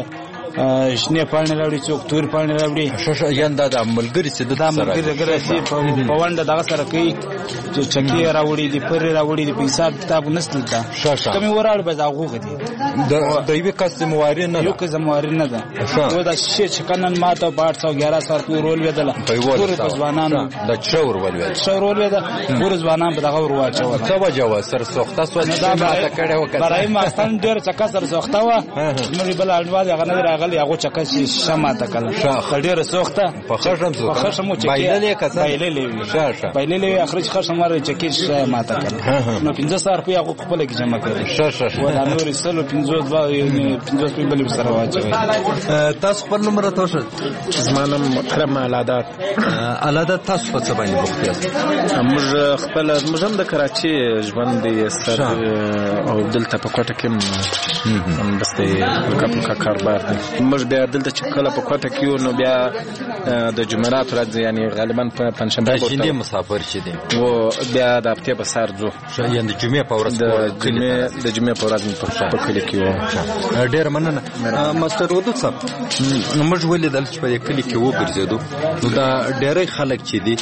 Speaker 18: شنه پاڼې راوړي څوک تور پاڼې راوړي
Speaker 6: شش یندا د ملګری چې د
Speaker 18: ملګری راځي په وانډه دغه سره کوي چې چکی راوړي دي پر راوړي دي په حساب کتاب نسل ته کومي وراړ به داغه دي
Speaker 6: د دوی کس مواري نه
Speaker 18: یو کس مواري نه ده و دا شي چې کنن ماته په آठ سو ګیارہ سو رول ودل ټول ځوانانو
Speaker 6: د شور ول
Speaker 18: شور ول ده ټول ځوانان په دغه ورواچو
Speaker 6: څه وجه سر سوخته سو چې ماته کړه وکړه
Speaker 18: برای ما ستن ډیر چکا سر سوخته و نو بل اړوال هغه نه راغلی هغه چکا شمه تا کله ډیر سوخته
Speaker 6: په خشم
Speaker 18: په خشم چې
Speaker 6: بایللې کسه
Speaker 18: بایللې شه بایللې اخرج خشم مر چکی شمه تا کله نو پنځه سو روپیا هغه خپل کې جمع کړی
Speaker 6: شه شه
Speaker 18: و دا نور سلو پنځه دوا پنځه په بل سره واچوي
Speaker 6: تاسو خپل نمبر تاسو
Speaker 14: زمانم محترم علادات
Speaker 6: علادات تاسو په څه باندې بوخت یاست
Speaker 14: موږ خپل موږ هم د کراچي ژوند دی سر او دلته په کوټه کې هم بسته لکه کاروبار دی موږ بیا دلته چې کله په کوټه کې یو نو بیا د جمعرات ورځ یعنی غالبا په پنځشنبه
Speaker 6: ورځ مسافر شې دي
Speaker 14: او بیا د هفته په سر ځو
Speaker 6: یعنی د جمعې په ورځ
Speaker 14: د جمعې د جمعې په ورځ په کلی کې
Speaker 6: و ډېر مننه ماستر ودود صاحب موږ ولیدل چې په کلی کې وګرځېدو نو دا ډېری خلک چې دي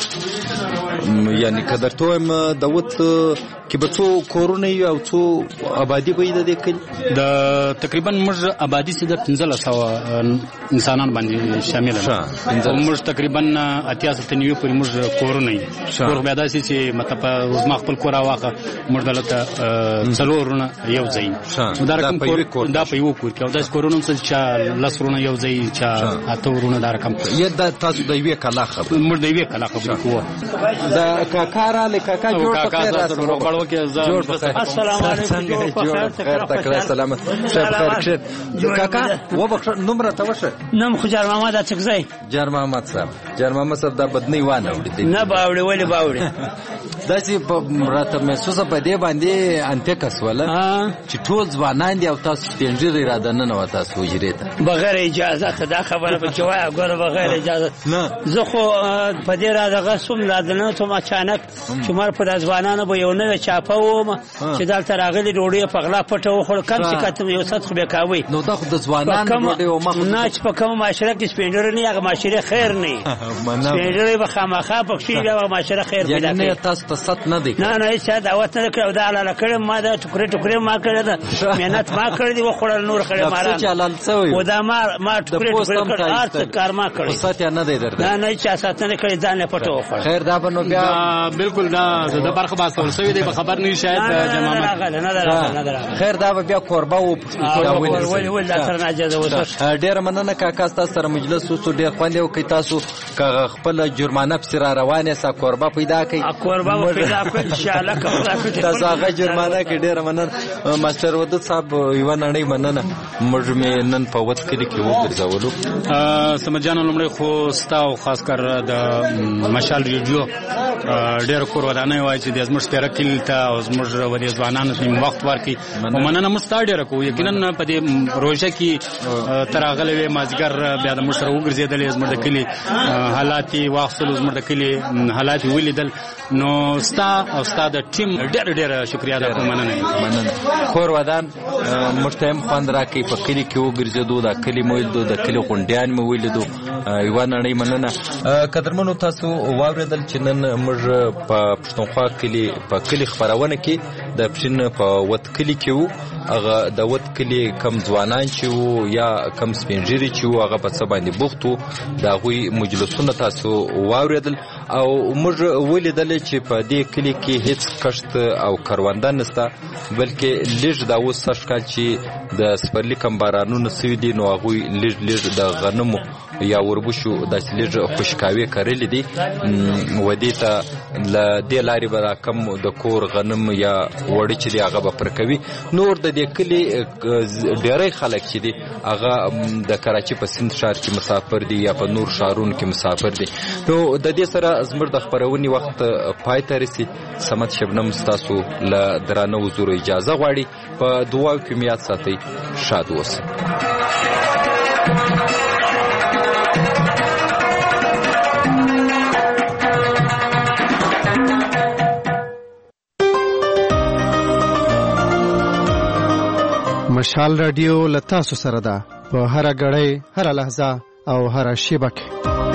Speaker 6: یعنی کدر ته هم داوت کې به څو کورونه او څو آبادی به د دې کلی
Speaker 7: د تقریبا موږ آبادی سي د پنځه سو انسانان باندې شامل دي موږ تقریبا اتیا ستنیو پر موږ کورونه یو کور بیا داسې چې مطلب زما خپل کور واخه موږ دلته څلورونه یو ځای دا رقم کور دا په یو کور کې او داس کورونه چې لسرونه یو ځای چې اتورونه دا رقم
Speaker 6: یی دا تاسو د یوې کلا خبر
Speaker 7: موږ د یوې کلا خبر کوو
Speaker 6: دا کاکا را لکاکا جوړ پکې
Speaker 19: السلام علیکم
Speaker 6: جوړ خیر تکړه سلامت شپ خیر کاکا و بخښ نمبر ته وشه
Speaker 19: نم خو جار محمد اڅکزای
Speaker 6: جار محمد صاحب جار محمد صاحب دا بدنی وانه وړي
Speaker 19: نه باوړي ولې باوړي
Speaker 6: داسې په راته محسوسه په دې باندې انته کسوله چې ټول ځوانان دي او تاسو پنځه را ده نه وتا تاسو وجري ته
Speaker 19: بغیر اجازه ته دا خبره په چوای غوړ بغیر اجازه زه خو په دې را دغه سوم را ده نه ته ما اچانک چې مر په ځوانانو به یو نه چاپه و چې دلته راغلي ډوډۍ په غلا پټه و خو کم څه کته یو څه خو به کاوي
Speaker 6: نو دا خو د ځوانانو ډوډۍ او مخ
Speaker 19: نه چې په کوم معاشره کې سپینډر نه هغه معاشره خیر نه سپینډر به خامخا په شي هغه معاشره خیر پیدا کوي
Speaker 6: تاسو ته ست نه دی
Speaker 19: نه نه چې دعوت نه کړو دا لاله کړم ما دا ټوکرې ټوکرې ما کړل دا مهنت ما کړې دی وخړل نور کړې ماران و دا ما ما ټوکرې ټوکرې کړل کار ما کړی
Speaker 6: ست نه دی درته
Speaker 19: نه نه چې ساتنه کړی ځان له پټو وخړ
Speaker 6: خیر دا بنو بیا
Speaker 7: بالکل دا د برخه باسول سوي دی خبر نه شاید
Speaker 19: جماعت نه نه نه
Speaker 6: خیر دا بیا قربا و
Speaker 19: ول ول دا تر نه اجازه وته
Speaker 6: ډیر مننه کاکا تاسو سره مجلس وڅو ډیر خوند یو کی تاسو خپل جرمانه په سر روانه سا قربا پیدا کړي
Speaker 19: قربا پیدا کړي ان شاء الله کوم
Speaker 6: تاسو هغه جرمانه کې ډیر مننه ماستر ودود صاحب یو نړۍ مننه موږ مې نن په وڅ کې کې وګرځولو
Speaker 7: سمجان لمړی خو ستاو خاص کر د مشال ریډیو ډیر کور ودانه وای چې د زموږ سپیره کلی ته او زموږ ودی ځوانانو ته وخت ورکړي او مننه مستاډر کو یقینا په دې روزه کې تراغلې مازګر بیا د مشر وګرځیدل زموږ د کلی حالات واخصل زموږ د کلی حالات ولیدل نو ستا او ستا د ټیم ډېر ډېر شکریا ده کوم مننه
Speaker 6: مننه کور ودان مشتهم خوند راکې په کلی کې وګرځیدو دا کلی مو ولیدو د کلی غونډیان مو ولیدو یو نړۍ مننه قدرمنو تاسو واوریدل چې نن موږ په پښتونخوا کلی په کلی خبرونه کې د پښین په وت کلی کې وو هغه د وت کلی کم ځوانان چې وو یا کم سپینجری چې وو هغه په څه باندې بوخت وو دا غوي مجلسونه تاسو واوریدل او موږ ولیدل چې په دې کلی کې هیڅ کشت او کاروانده نشته بلکې لږ دا اوس ښکار چې د سپرلی کم بارانونو سوي دي نو هغه لږ لږ د غنمو یا وربشو د لږ خوشکاوي کړل دي ودی ته ل دې لاري برا کم د کور غنم یا وړي چې دی هغه به پر کوي نور د دې کلی ډېرې خلک چې دي هغه د کراچي په سند شهر کې مسافر دي یا په نور شهرونو کې مسافر دي نو د دې سره زموږ د خبرونې وخت پای ته رسید سمت شبنم تاسو له درانه حضور اجازه غواړي په دعا کې میات ساتي شاد اوسئ
Speaker 17: مشال رادیو لتا سره ده په هر غړې هر لحظه او هر شیبه کې